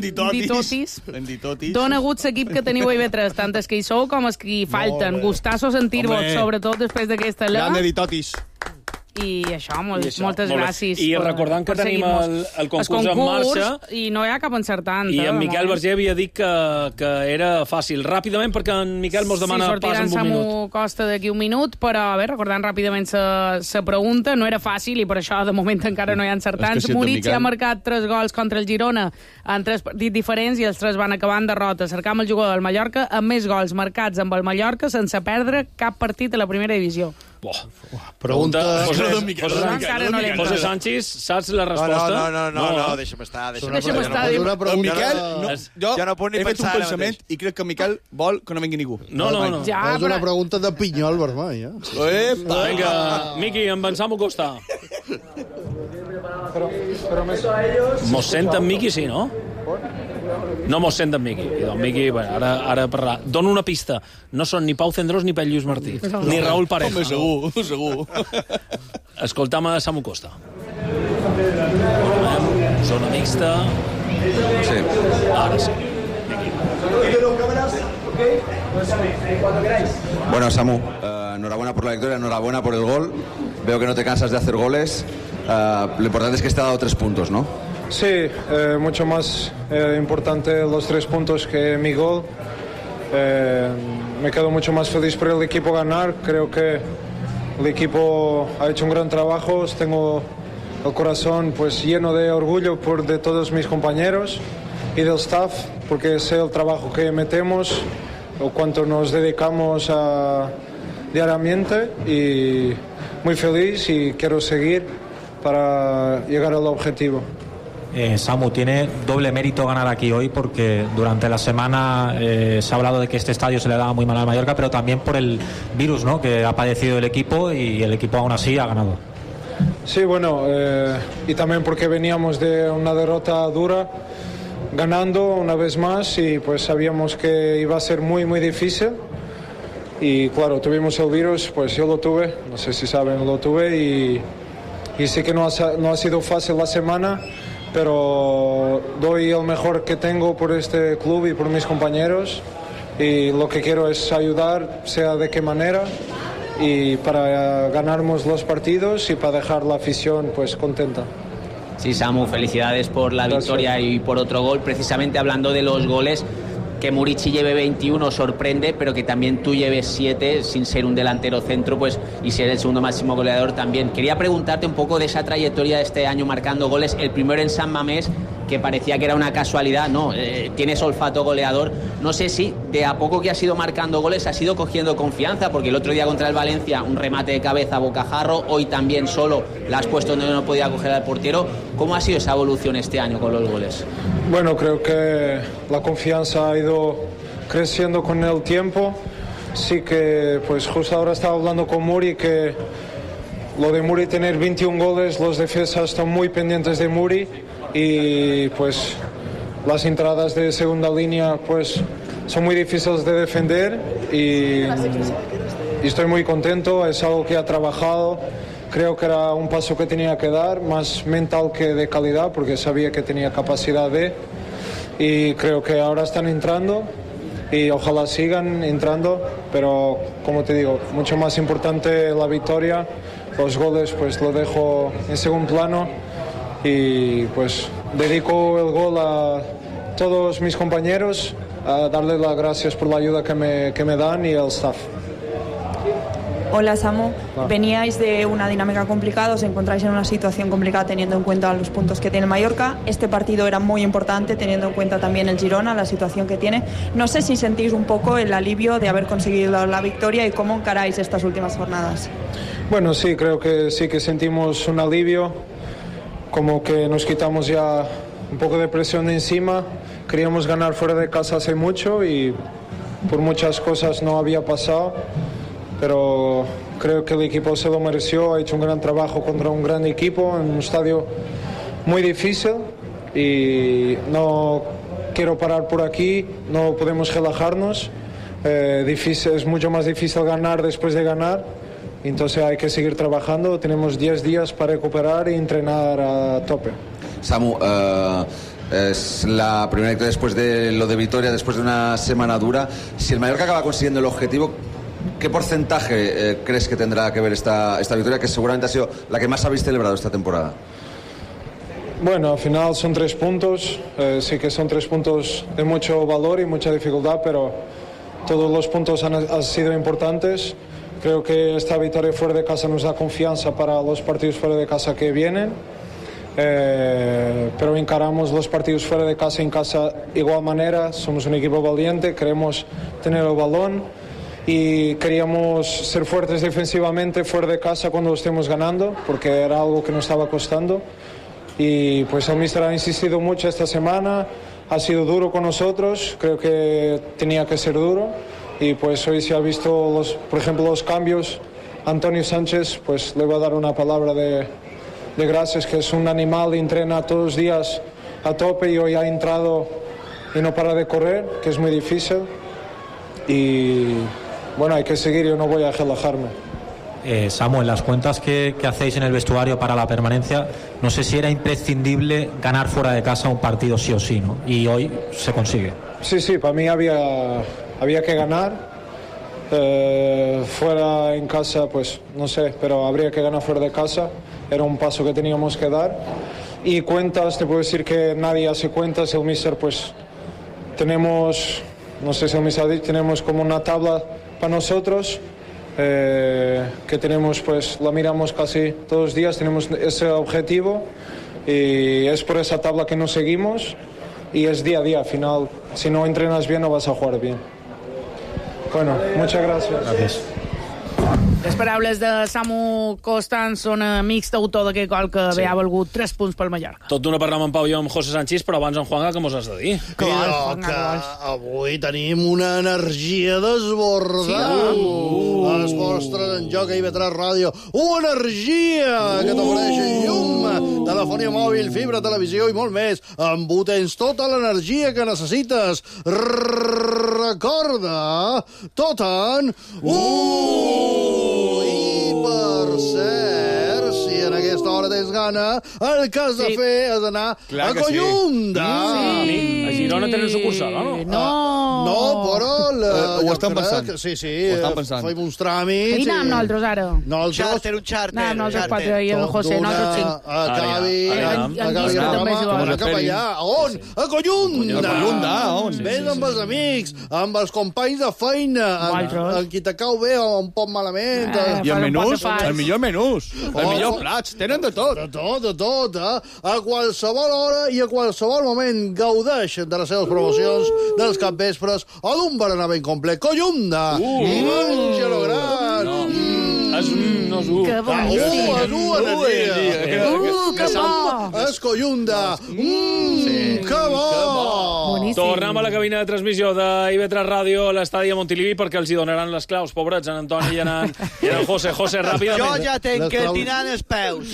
agut l'equip que teniu a IB3, tant els que hi sou com els que hi falten. Gustasso sentir-vos, sobretot després d'aquesta Gran Enditotis. i això, moltes gràcies. I recordant que tenim el concurs en marxa... I no hi ha cap encertant. I en Miquel Verger havia dit que era fàcil. Ràpidament, perquè en Miquel mos demana pas en un minut. Sí, sortirà en Samu Costa d'aquí un minut, però bé, recordant ràpidament la pregunta, no era fàcil i per això de moment encara no hi ha encertants. Murici ha marcat 3 gols contra el Girona en 3 partits diferents i els 3 van acabar en derrota. Cercam el jugador del Mallorca amb més gols marcats amb el Mallorca sense perdre cap partit a la primera divisió. Pregunta José Sánchez, saps la resposta? No, deixa'm estar. Miquel, jo he fet un pensament i crec que Miquel vol que no vingui ningú. No. És una pregunta de pinyol vermell, Vinga, Miqui, en Samu Costa. Mos sent en Miqui, sí, no? No mos sent en Miqui. Doncs Miqui, ara parlarà. Dono una pista. No són ni Pau Cendrós ni Pep Lluís Martí. Ni Raúl Pareja. Home, segur. Escoltam a Samu Costa. Zona mixta. Sí. Ara sí. Bueno, Samu, enhorabuena por la victoria, enhorabuena por el gol. Veo que no te cansas de hacer goles. Lo importante es que te ha dado 3 puntos, ¿no? Sí, mucho más importante los 3 puntos que mi gol. Me quedo mucho más feliz por el equipo ganar. Creo que el equipo ha hecho un gran trabajo. Tengo el corazón pues lleno de orgullo de todos mis compañeros y del staff, porque sé el trabajo que metemos o cuánto nos dedicamos diariamente, y muy feliz y quiero seguir para llegar al objetivo. Samu, tiene doble mérito ganar aquí hoy porque durante la semana se ha hablado de que este estadio se le daba muy mal al Mallorca, pero también por el virus, ¿no?, que ha padecido el equipo, y el equipo aún así ha ganado. Sí, bueno, y también porque veníamos de una derrota dura, ganando una vez más, y pues sabíamos que iba a ser muy, muy difícil. Y claro, tuvimos el virus, pues yo lo tuve, no sé si saben, lo tuve, y sí que no ha sido fácil la semana, pero doy el mejor que tengo por este club y por mis compañeros, y lo que quiero es ayudar, sea de qué manera, y para ganarnos los partidos y para dejar la afición pues contenta. Sí, Samu, felicidades por la victoria y por otro gol. Precisamente hablando de los goles, que Murici lleve 21 sorprende, pero que también tú lleves 7 sin ser un delantero centro, pues, y ser el segundo máximo goleador también. Quería preguntarte un poco de esa trayectoria de este año marcando goles. El primero en San Mamés, que parecía que era una casualidad, no, tienes olfato goleador. No sé si de a poco que has ido marcando goles has ido cogiendo confianza, porque el otro día contra el Valencia un remate de cabeza a bocajarro, hoy también solo la has puesto donde no podía coger al portero. ¿Cómo ha sido esa evolución este año con los goles? Bueno, creo que la confianza ha ido creciendo con el tiempo. Sí que pues justo ahora estaba hablando con Muri que lo de Muri tener 21 goles, los defensas están muy pendientes de Muri, y pues las entradas de segunda línea pues son muy difíciles de defender, y estoy muy contento. Es algo que ha trabajado, creo que era un paso que tenía que dar, más mental que de calidad, porque sabía que tenía capacidad y creo que ahora están entrando y ojalá sigan entrando, pero como te digo, mucho más importante la victoria. Los goles pues lo dejo en segundo plano, y pues dedico el gol a todos mis compañeros, a darles las gracias por la ayuda que me dan, y al staff. Hola Samu, veníais de una dinámica complicada, os encontráis en una situación complicada teniendo en cuenta los puntos que tiene el Mallorca. Este partido era muy importante teniendo en cuenta también el Girona, la situación que tiene. No sé si sentís un poco el alivio de haber conseguido la victoria y cómo encaráis estas últimas jornadas. Bueno, sí, creo que sí que sentimos un alivio, como que nos quitamos ya un poco de presión de encima. Queríamos ganar fuera de casa hace mucho y por muchas cosas no había pasado, pero creo que el equipo se lo mereció, ha hecho un gran trabajo contra un gran equipo en un estadio muy difícil, y no quiero parar por aquí, no podemos relajarnos. Es mucho más difícil ganar después de ganar, entonces hay que seguir trabajando. Tenemos 10 días para recuperar y entrenar a tope. Samu, es la primera victoria después de lo de Vitoria, después de una semana dura. Si el Mallorca acaba consiguiendo el objetivo, ¿qué porcentaje crees que tendrá que ver esta victoria, que seguramente ha sido la que más habéis celebrado esta temporada? Bueno, al final son 3 puntos, sí que son 3 puntos de mucho valor y mucha dificultad, pero todos los puntos han sido importantes. Creo que esta victoria fuera de casa nos da confianza para los partidos fuera de casa que vienen, pero encaramos los partidos fuera de casa en casa de igual manera. Somos un equipo valiente, queremos tener el balón y queríamos ser fuertes defensivamente fuera de casa cuando estemos ganando, porque era algo que nos estaba costando. Y pues el míster ha insistido mucho esta semana, ha sido duro con nosotros, creo que tenía que ser duro, y pues hoy se ha visto, por ejemplo, los cambios. Antonio Sánchez, pues le voy a dar una palabra de gracias, que es un animal y entrena todos los días a tope, y hoy ha entrado y no para de correr, que es muy difícil, y bueno, hay que seguir, yo no voy a relajarme. Samu, en las cuentas que hacéis en el vestuario para la permanencia, no sé si era imprescindible ganar fuera de casa un partido sí o sí, ¿no? Y hoy se consigue. Sí, para mí había que ganar. Fuera en casa, pues no sé, pero habría que ganar fuera de casa. Era un paso que teníamos que dar. Y cuentas, te puedo decir que nadie hace cuentas. El míster, pues tenemos, no sé si el míster ha dicho, tenemos como una tabla para nosotros. Que tenemos, pues la miramos casi todos los días, tenemos ese objetivo y es por esa tabla que nos seguimos, y es día a día. Al final, si no entrenas bien no vas a jugar bien. Bueno, muchas gracias. Les paraules de Samu Costan són amics d'autor d'aquell gol que bé ha valgut 3 punts pel Mallorca. Tot d'una parlam amb Pau i amb José Sánchez, però abans en Juanga, que mos has de dir? Que avui tenim una energia desbordant. Els vostres en joc a IB3 Ràdio. Una energia que t'ofereix llum, telefonia mòbil, fibra, televisió i molt més. Amb ho tens tota l'energia que necessites. Recorda, tot en i per cert, si en aquesta hora tens gana, el que has de fer és anar a Collunda. A Girona tenen sucursal, no? No, però... Ho estan pensant. Sí, ho estan pensant. Fem uns tràmits. I anem nosaltres, ara. Un xàrter. Anem nosaltres 4 i el José, nosaltres 5. Acabi cap allà. On? A Collunda. On? Vés amb els amics, amb els companys de feina, amb qui te cau bé o un poc malament. I el menús, el millor menús, el millor plats, tenen de tot. De tot. A qualsevol hora i a qualsevol moment gaudeix de les seves promocions, dels capvespres o d'un berenar ben complet. Collunda! I menja-lo gran! No és Que boníssim! Que bo! És Collunda! Que bo! Tornem a la cabina de transmissió de IB3 Ràdio a l'estadi de Montilivi, perquè els hi donaran les claus, pobrets, en Antoni i en José. José, ràpidament. Jo ja tenc que tirar els peus.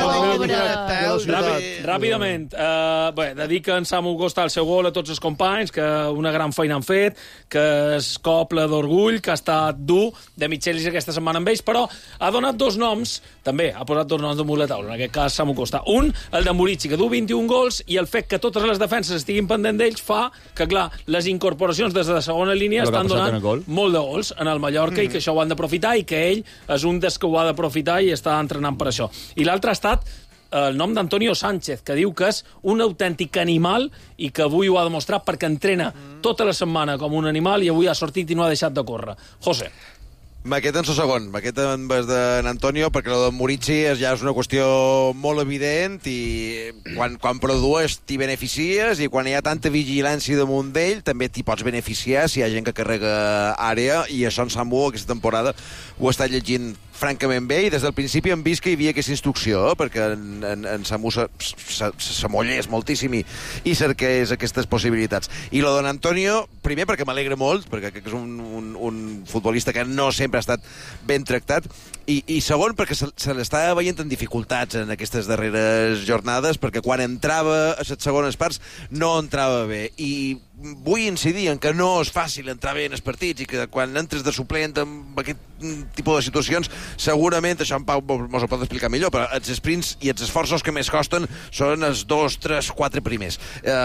Ràpidament. Bé, dedica en Samu Costa el seu gol a tots els companys, que una gran feina han fet, que es copla d'orgull, que ha estat dur de Michelis aquesta setmana amb ells, però ha donat 2 noms, també ha posat 2 noms damunt la taula, en aquest cas Samu Costa. Un, el de Murici, que du 21 gols, i el fet que totes les defenses estiguin pendent d'ells fa que, clar, les incorporacions des de segona línia estan donant molt de gols en el Mallorca i que això ho han d'aprofitar i que ell és un dels que ho ha d'aprofitar i està entrenant per això. I l'altre ha estat el nom d'Antonio Sánchez, que diu que és un autèntic animal i que avui ho ha demostrat perquè entrena tota la setmana com un animal i avui ha sortit i no ha deixat de córrer. José. M'aquest en el segon, m'aquest en vez d'en Antonio, perquè el de Murici ja és una qüestió molt evident i quan produeix t'hi beneficies i quan hi ha tanta vigilància damunt d'ell també t'hi pots beneficiar si hi ha gent que carrega àrea, i això en Samu aquesta temporada ho està llegint francament bé, i des del principi hem vist que hi havia aquesta instrucció, perquè en Samu s'amollés moltíssim i cerqués aquestes possibilitats. I lo d'en Antonio, primer perquè m'alegra molt, perquè crec que és un futbolista que no sempre ha estat ben tractat, I segon, perquè se l'està veient en dificultats en aquestes darreres jornades, perquè quan entrava a les segones parts no entrava bé. I vull incidir en que no és fàcil entrar bé en els partits i que quan entres de suplent amb aquest tipus de situacions, segurament, això en Pau mos ho pot explicar millor, però els sprints i els esforços que més costen són els 2, 3, 4 primers.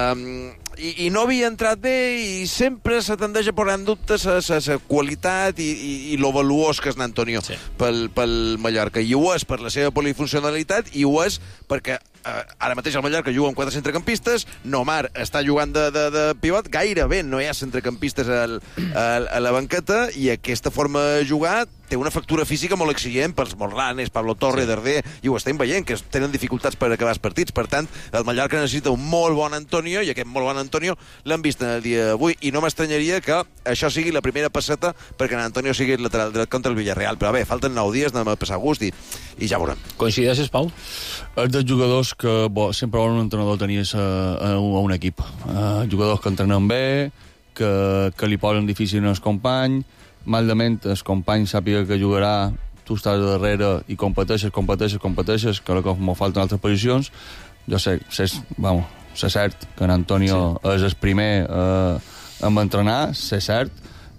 I no havia entrat bé i sempre se tendeix a posar en dubte la qualitat i lo valuós que és n'Antonio pel Mallorca. I ho és per la seva polifuncionalitat i ho és perquè ara mateix el Mallorca juga amb 4 centrecampistes, Nomar està jugant de pivot, gairebé no hi ha centrecampistes a la banqueta, i aquesta forma de jugar té una factura física molt exigent pels Morlanes, Pablo Torre, Darder, i ho estem veient, que tenen dificultats per acabar els partits. Per tant, el Mallorca necessita un molt bon Antonio, i aquest molt bon Antonio l'hem vist en el dia d'avui, i no m'estranyaria que això sigui la primera passeta perquè Antonio sigui el lateral dret contra el Villarreal. Però bé, falten 9 dies, anem a passar gust i ja veurem. Coincideixes, Pau? És dels jugadors que sempre vol un entrenador tenir a un equip. Jugadors que entrenen bé, que li posen difícil als companys, malament el company sàpiga que jugarà, tu estàs darrere i competeixes, que ara com falten altres posicions. Jo sé cert que en Antonio és el primer a entrenar, sé cert,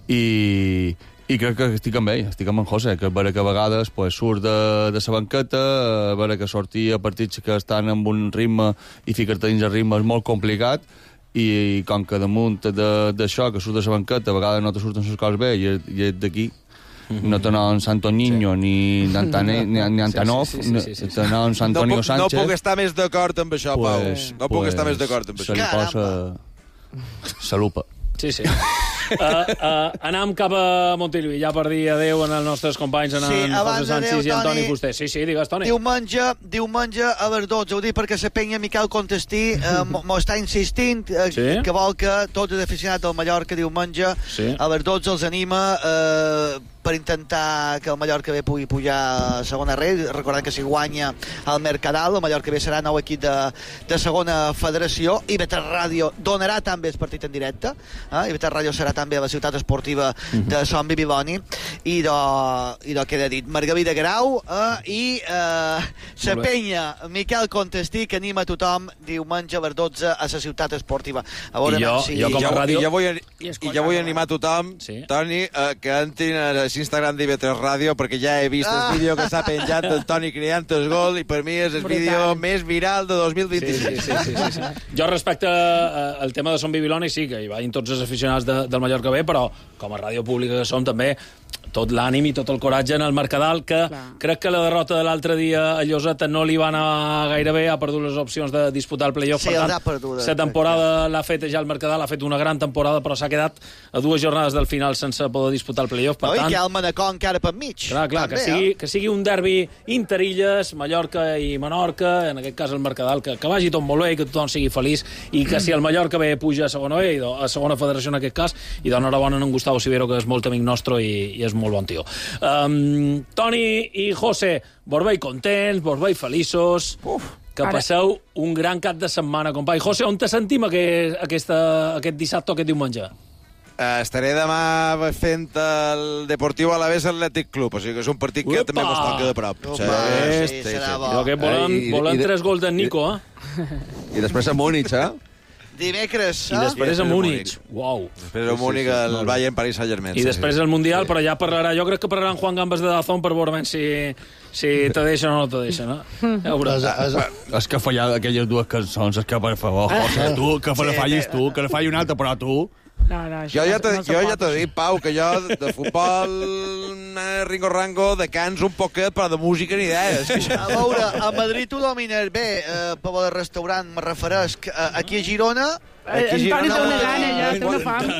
i crec que estic amb ell, estic amb en José, que veure que a vegades surt de la banqueta, veure que sortir a partits que estan amb un ritme i ficar-te dins el ritme és molt complicat, i com que damunt d'això, que surt de la banqueta, a vegades no te surten les coses bé, i és d'aquí, no t'anava en Santo Niño ni Antanov, t'anava en Antonio Sánchez. No puc estar més d'acord amb això, Pau. No puc estar més d'acord amb això. Se li posa sa lupa. Sí. Anam cap a Montilivi, ja per dir adeu als nostres companys, en José Sánchez i Antoni Fuster. Sí, digues, Toni. Diumenge a les 12, ho dic perquè la penya Miquel Contestí m'ho està insistint, que vol que tots els aficionats del Mallorca diumenge a les 12 els anima per intentar que el Mallorca B pugui pujar a segona rei. Recordem que si guanya el Mercadal, el Mallorca B serà nou equip de segona federació, i Betar Ràdio donarà també el partit en directe, i Betar Ràdio serà també a la ciutat esportiva de Son Bibiloni, i do queda dit. Margalida Grau i la penya Miquel Contestí, que anima tothom diumenge a les 12 a la ciutat esportiva. Jo com a ràdio... I jo vull animar tothom, Toni, que entrin a l'Instagram d'IV3 Ràdio, perquè ja he vist el vídeo que s'ha penjat del Toni criant el gol, i per mi és el vídeo més viral de 2026. Sí. Jo respecte al tema de Son Bibiloni, sí que hi vagin tots els aficionats del Mallorca B, però com a ràdio pública que som també, tot l'ànim i tot el coratge en el Mercadal, que crec que la derrota de l'altre dia a Lloseta no li va anar gaire bé, ha perdut les opcions de disputar el playoff. Sí, per tant, la temporada l'ha fet ja el Mercadal, ha fet una gran temporada, però s'ha quedat a 2 jornades del final sense poder disputar el playoff. Per tant, i que el Manacor encara per mig. Clar, que sigui un derbi Interilles, Mallorca i Menorca, en aquest cas el Mercadal, que vagi tot molt bé i que tothom sigui feliç, i que si el Mallorca B puja a segona B, a segona federació en aquest cas, i d'enhorabona en Gustavo Sivero, que és molt amic nostre i és molt bon tio. Toni i José, vos veig contents, vos veig feliços, que passeu un gran cap de setmana, company. José, on te sentim aquest dissabte o aquest diumenge? Estaré demà fent el Deportiu Alavés Atlètic Club, o sigui que és un partit que també mos toca de prop. Serà bo. Volem 3 gols d'en Nico, I després a Múnich, Dimecres, I després a Múnich. Uau. Després a Múnich, el Bayern Paris Saint-Germain. I després el Mundial, però ja parlarà... Jo crec que parlarà en Juan Gambas de Dazón per veure si te deixen o no te deixen, Ja veuràs. És que ha fallat aquelles 2 cançons, és que per favor, José, tu, que la fallis tu, que la falli una altra, però tu... Jo ja t'he dit, Pau, que jo de futbol ringo-rango, de cants un poquet, però de música ni idea. A veure, a Madrid ho domines bé, per el restaurant, me refereix aquí a Girona... Antoni té una gana, ja, té una fam.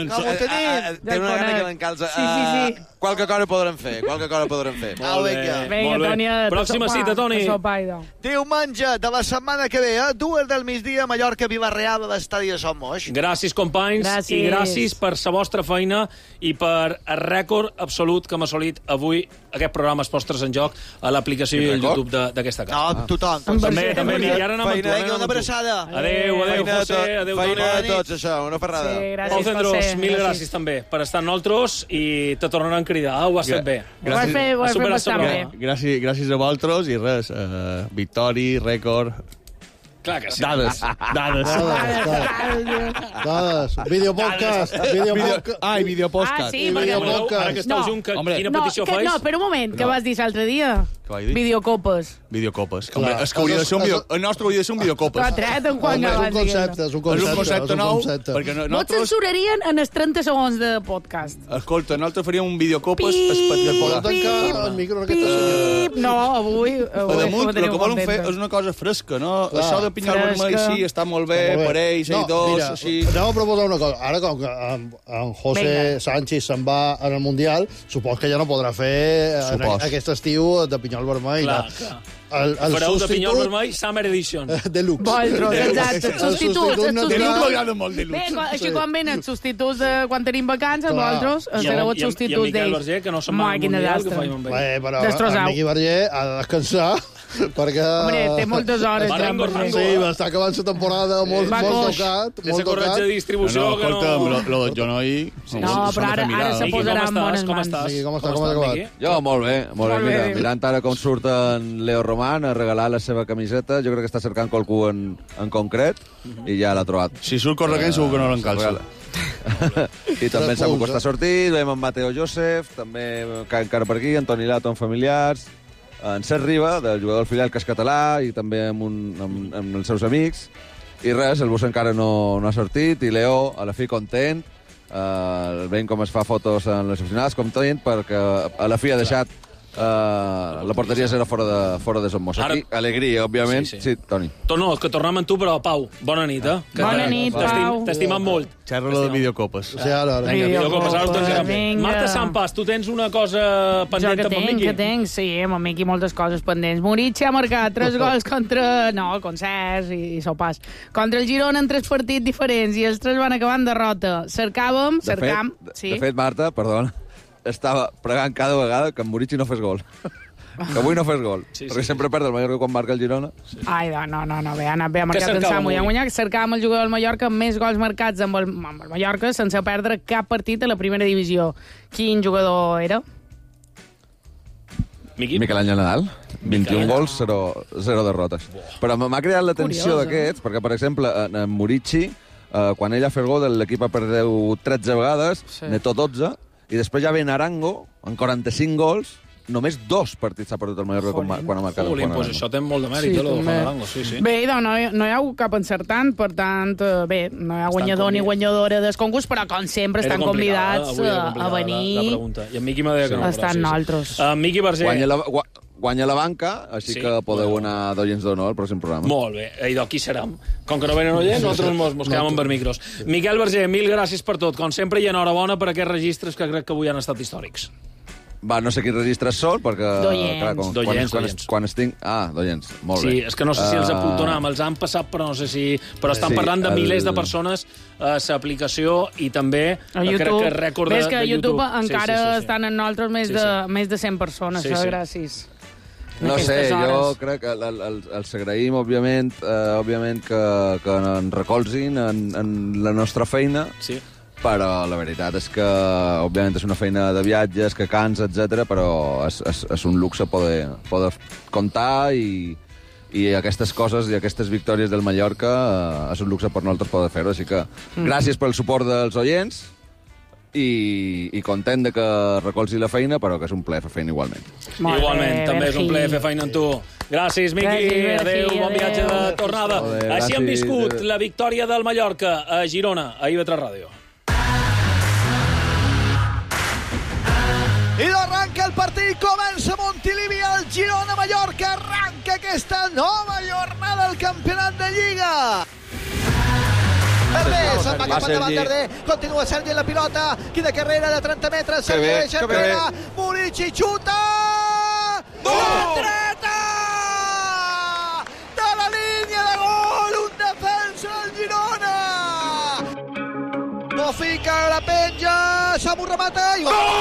Té una gana que l'encalza. Sí. Qualque cosa podrem fer. Molt bé. Vinga, Toni. Pròxima cita, Toni. Diumenge de la setmana que ve, 2 del migdia, Mallorca-Vilareal a l'estadi de Son Moix. Gràcies, companys, i gràcies per la vostra feina i per el rècord absolut que hem assolit avui aquest programa Esports en Joc a l'aplicació i al YouTube d'aquesta casa. No, tothom. També, i ara anem amb tu. Una abraçada. Adéu, José, adéu, Toni. a tots, això, una ferrada. Sí, gràcies Pau Cendrós, per ser. mil gràcies també per estar amb nosaltres i te tornaran a cridar. Ho has fet bé. Ho has fet bastant bé. Gràcies a vosaltres i res, victori, rècord... Clar que sí. Dades. Videopodcast. I videopodcast. Ah, sí, perquè... Ara que esteu junts, quina petició fais? No, espera un moment, què vas dir l'altre dia? Què vaig dir? Videocopes. Videocopes. És que hauria de ser un el nostre hauria de ser un videocopes. T'ho ha tret en quan abans. És un concepte nou. No et censurarien en els 30 segons de podcast. Escolta, nosaltres faríem un videocopes espectacular. Pip! No, avui... A damunt, el que volen fer és una cosa fresca, no? Això de pinyol vermell, sí, està molt bé, parell, seguidors, així... Anem a proposar una cosa. Ara, com que en José Sánchez se'n va en el Mundial, supos que ja no podrà fer aquest estiu de pinyol vermell. Clar. Fareu de pinyol vermell Summer Edition. Deluxe. Vosaltres, exacte, substituts. Deluxe m'agrada molt, Bé, Deluxe. així quan venen substituts quan tenim vacances, vosaltres sereu els substituts I d'ells. en Miquel Verger, que no se'n va al Mundial, que faim amb ell. Però en Miqui Verger ha de descansar perquè... Hombre, té moltes hores. Sí, està acabant la temporada molt tocat. Ese corretge de distribució que no... Escolta, lo del Jonoi... No, però ara se posarà en bones mans. Com estàs? Jo, molt bé. Mira, mirant ara com surt en Leo Román a regalar la seva camiseta, jo crec que està cercant qualcú en concret i ja l'ha trobat. Si surt correguent segur que no l'encalça. I també en Samu Costa ha sortit, veiem en Mateo Joseph, també encara per aquí, Antoni Lato en familiars, en Cesc Riba, del jugador del filial que és català, i també amb els seus amics. I res, el bus encara no ha sortit, i Leo, a la fi, content, veient com es fa fotos en les aficionades, content, perquè a la fi ha deixat la porteria era fora de Somos. Aquí, alegria, òbviament. Sí, Toni. No, que tornem amb tu, però Pau, bona nit, eh? Bona nit, Pau. T'estimat molt. Xerra de videocopes. Vinga, videocopes, ara ho tens. Marta Sampas, tu tens una cosa pendent amb el Miqui? Jo que tinc, sí, amb el Miqui moltes coses pendents. Moritz ha marcat 3 gols contra... No, concerts i sopars. Contra el Girona en 3 partits diferents i els 3 van acabar en derrota. Cercam... De fet, Marta, perdona, estava pregant cada vegada que en Murici no fes gol. Que avui no fes gol. Perquè sempre perd el Mallorca quan marca el Girona. Ai, no, bé, ha anat bé, ha marcat en Samu i ha guanyat. Cercàvem el jugador del Mallorca amb més gols marcats amb el Mallorca sense perdre cap partit a la primera divisió. Quin jugador era? Miquel Àngel Nadal. 21 gols, 0 derrotes. Però m'ha creat l'atenció d'aquests, perquè, per exemple, en Murici, quan ell ha fet gol, l'equip ha perdut 13 vegades, Neto 12, i després ja ve Naranjo, amb 45 gols, només 2 partits s'ha perdut el Mallorca quan ha marcat el Juan Arango. Això té molt de mèrit, el Juan Arango, sí. Bé, no hi ha hagut cap encertant, per tant, bé, no hi ha guanyador ni guanyadora del concurs, però com sempre estan convidats a venir. I en Miqui m'ha dit que no. Estan nosaltres. Miqui Verger. Guanya la banca, així que podeu anar d'oients d'honor al pròxim programa. Molt bé. I d'aquí serem. Com que no venen oients, nosaltres mos quedem amb micros. Miquel Verger, mil gràcies per tot. Com sempre, i enhorabona per aquests registres que crec que avui han estat històrics. No sé quins registres són, perquè... D'oients. Quan estic... d'oients. Molt bé. Sí, és que no sé si els apuntarem. Els han passat, però no sé si... Però estan parlant de milers de persones a l'aplicació i també a YouTube. Crec que rècord de YouTube. Ves que a YouTube encara estan en nosaltres més de 100 persones. Gràcies. No sé, jo crec que els agraïm, òbviament que ens recolzin en la nostra feina, però la veritat és que, òbviament, és una feina de viatges, que cansa, etc, però és un luxe poder comptar i aquestes coses i aquestes victòries del Mallorca és un luxe per nosaltres poder fer-ho. Així que gràcies pel suport dels oients i content de que recolzi la feina, però que és un plaer fer feina igualment. Igualment, també és un plaer fer feina amb tu. Gràcies, Miqui. Adéu, bon viatge de tornada. Així hem viscut la victòria del Mallorca a Girona, a IB3 Ràdio. I arranca el partit, comença Montilivi, el Girona-Mallorca, arranca aquesta nova jornada del campionat de Lliga. Verde, se'n va cap endavant Verde, continua Sergi en la pilota, quina carrera de 30 metres, Sergi deixa enrere, Murici xuta! La dreta! De la línia de gol, un defensa del Girona! No fica la penja, Samu remata i gol!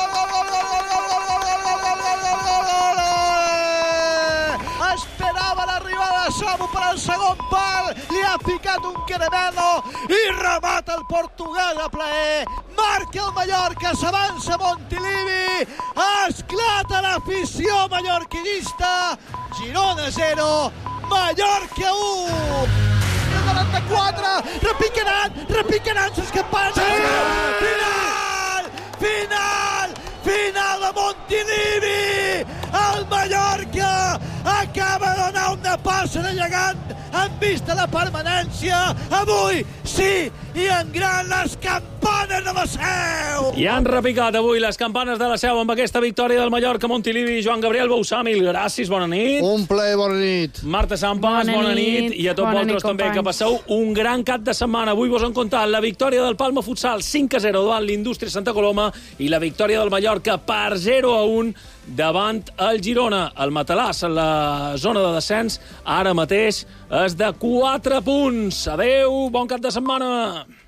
Esperava la per al segon pal, li ha picat un caramelo i remata el Portugal a plaer. Marca el Mallorca, s'avança Montilivi, esclata l'afició mallorquinista. Girona 0, Mallorca 1. 94, repicaran ses campanes. Sí! Final de Montilivi. El Mallorca acaba de donar una passa de gegant en vista de la permanència. Avui sí, i en gran les campanes de la Seu. I han repicat avui les campanes de la Seu amb aquesta victòria del Mallorca Montilivi. Joan Gabriel Bousamil, gràcies, bona nit. Un plaer, bona nit. Marta Sampas, bona nit. I a tots vosaltres també, que passeu un gran cap de setmana. Avui vos hem contat la victòria del Palma Futsal 5-0 davant l'Indústria Santa Coloma i la victòria del Mallorca per 0-1 davant el Girona. El Matalàs, en la zona de descens, ara mateix és de 4 punts. Adeu, bon cap de setmana.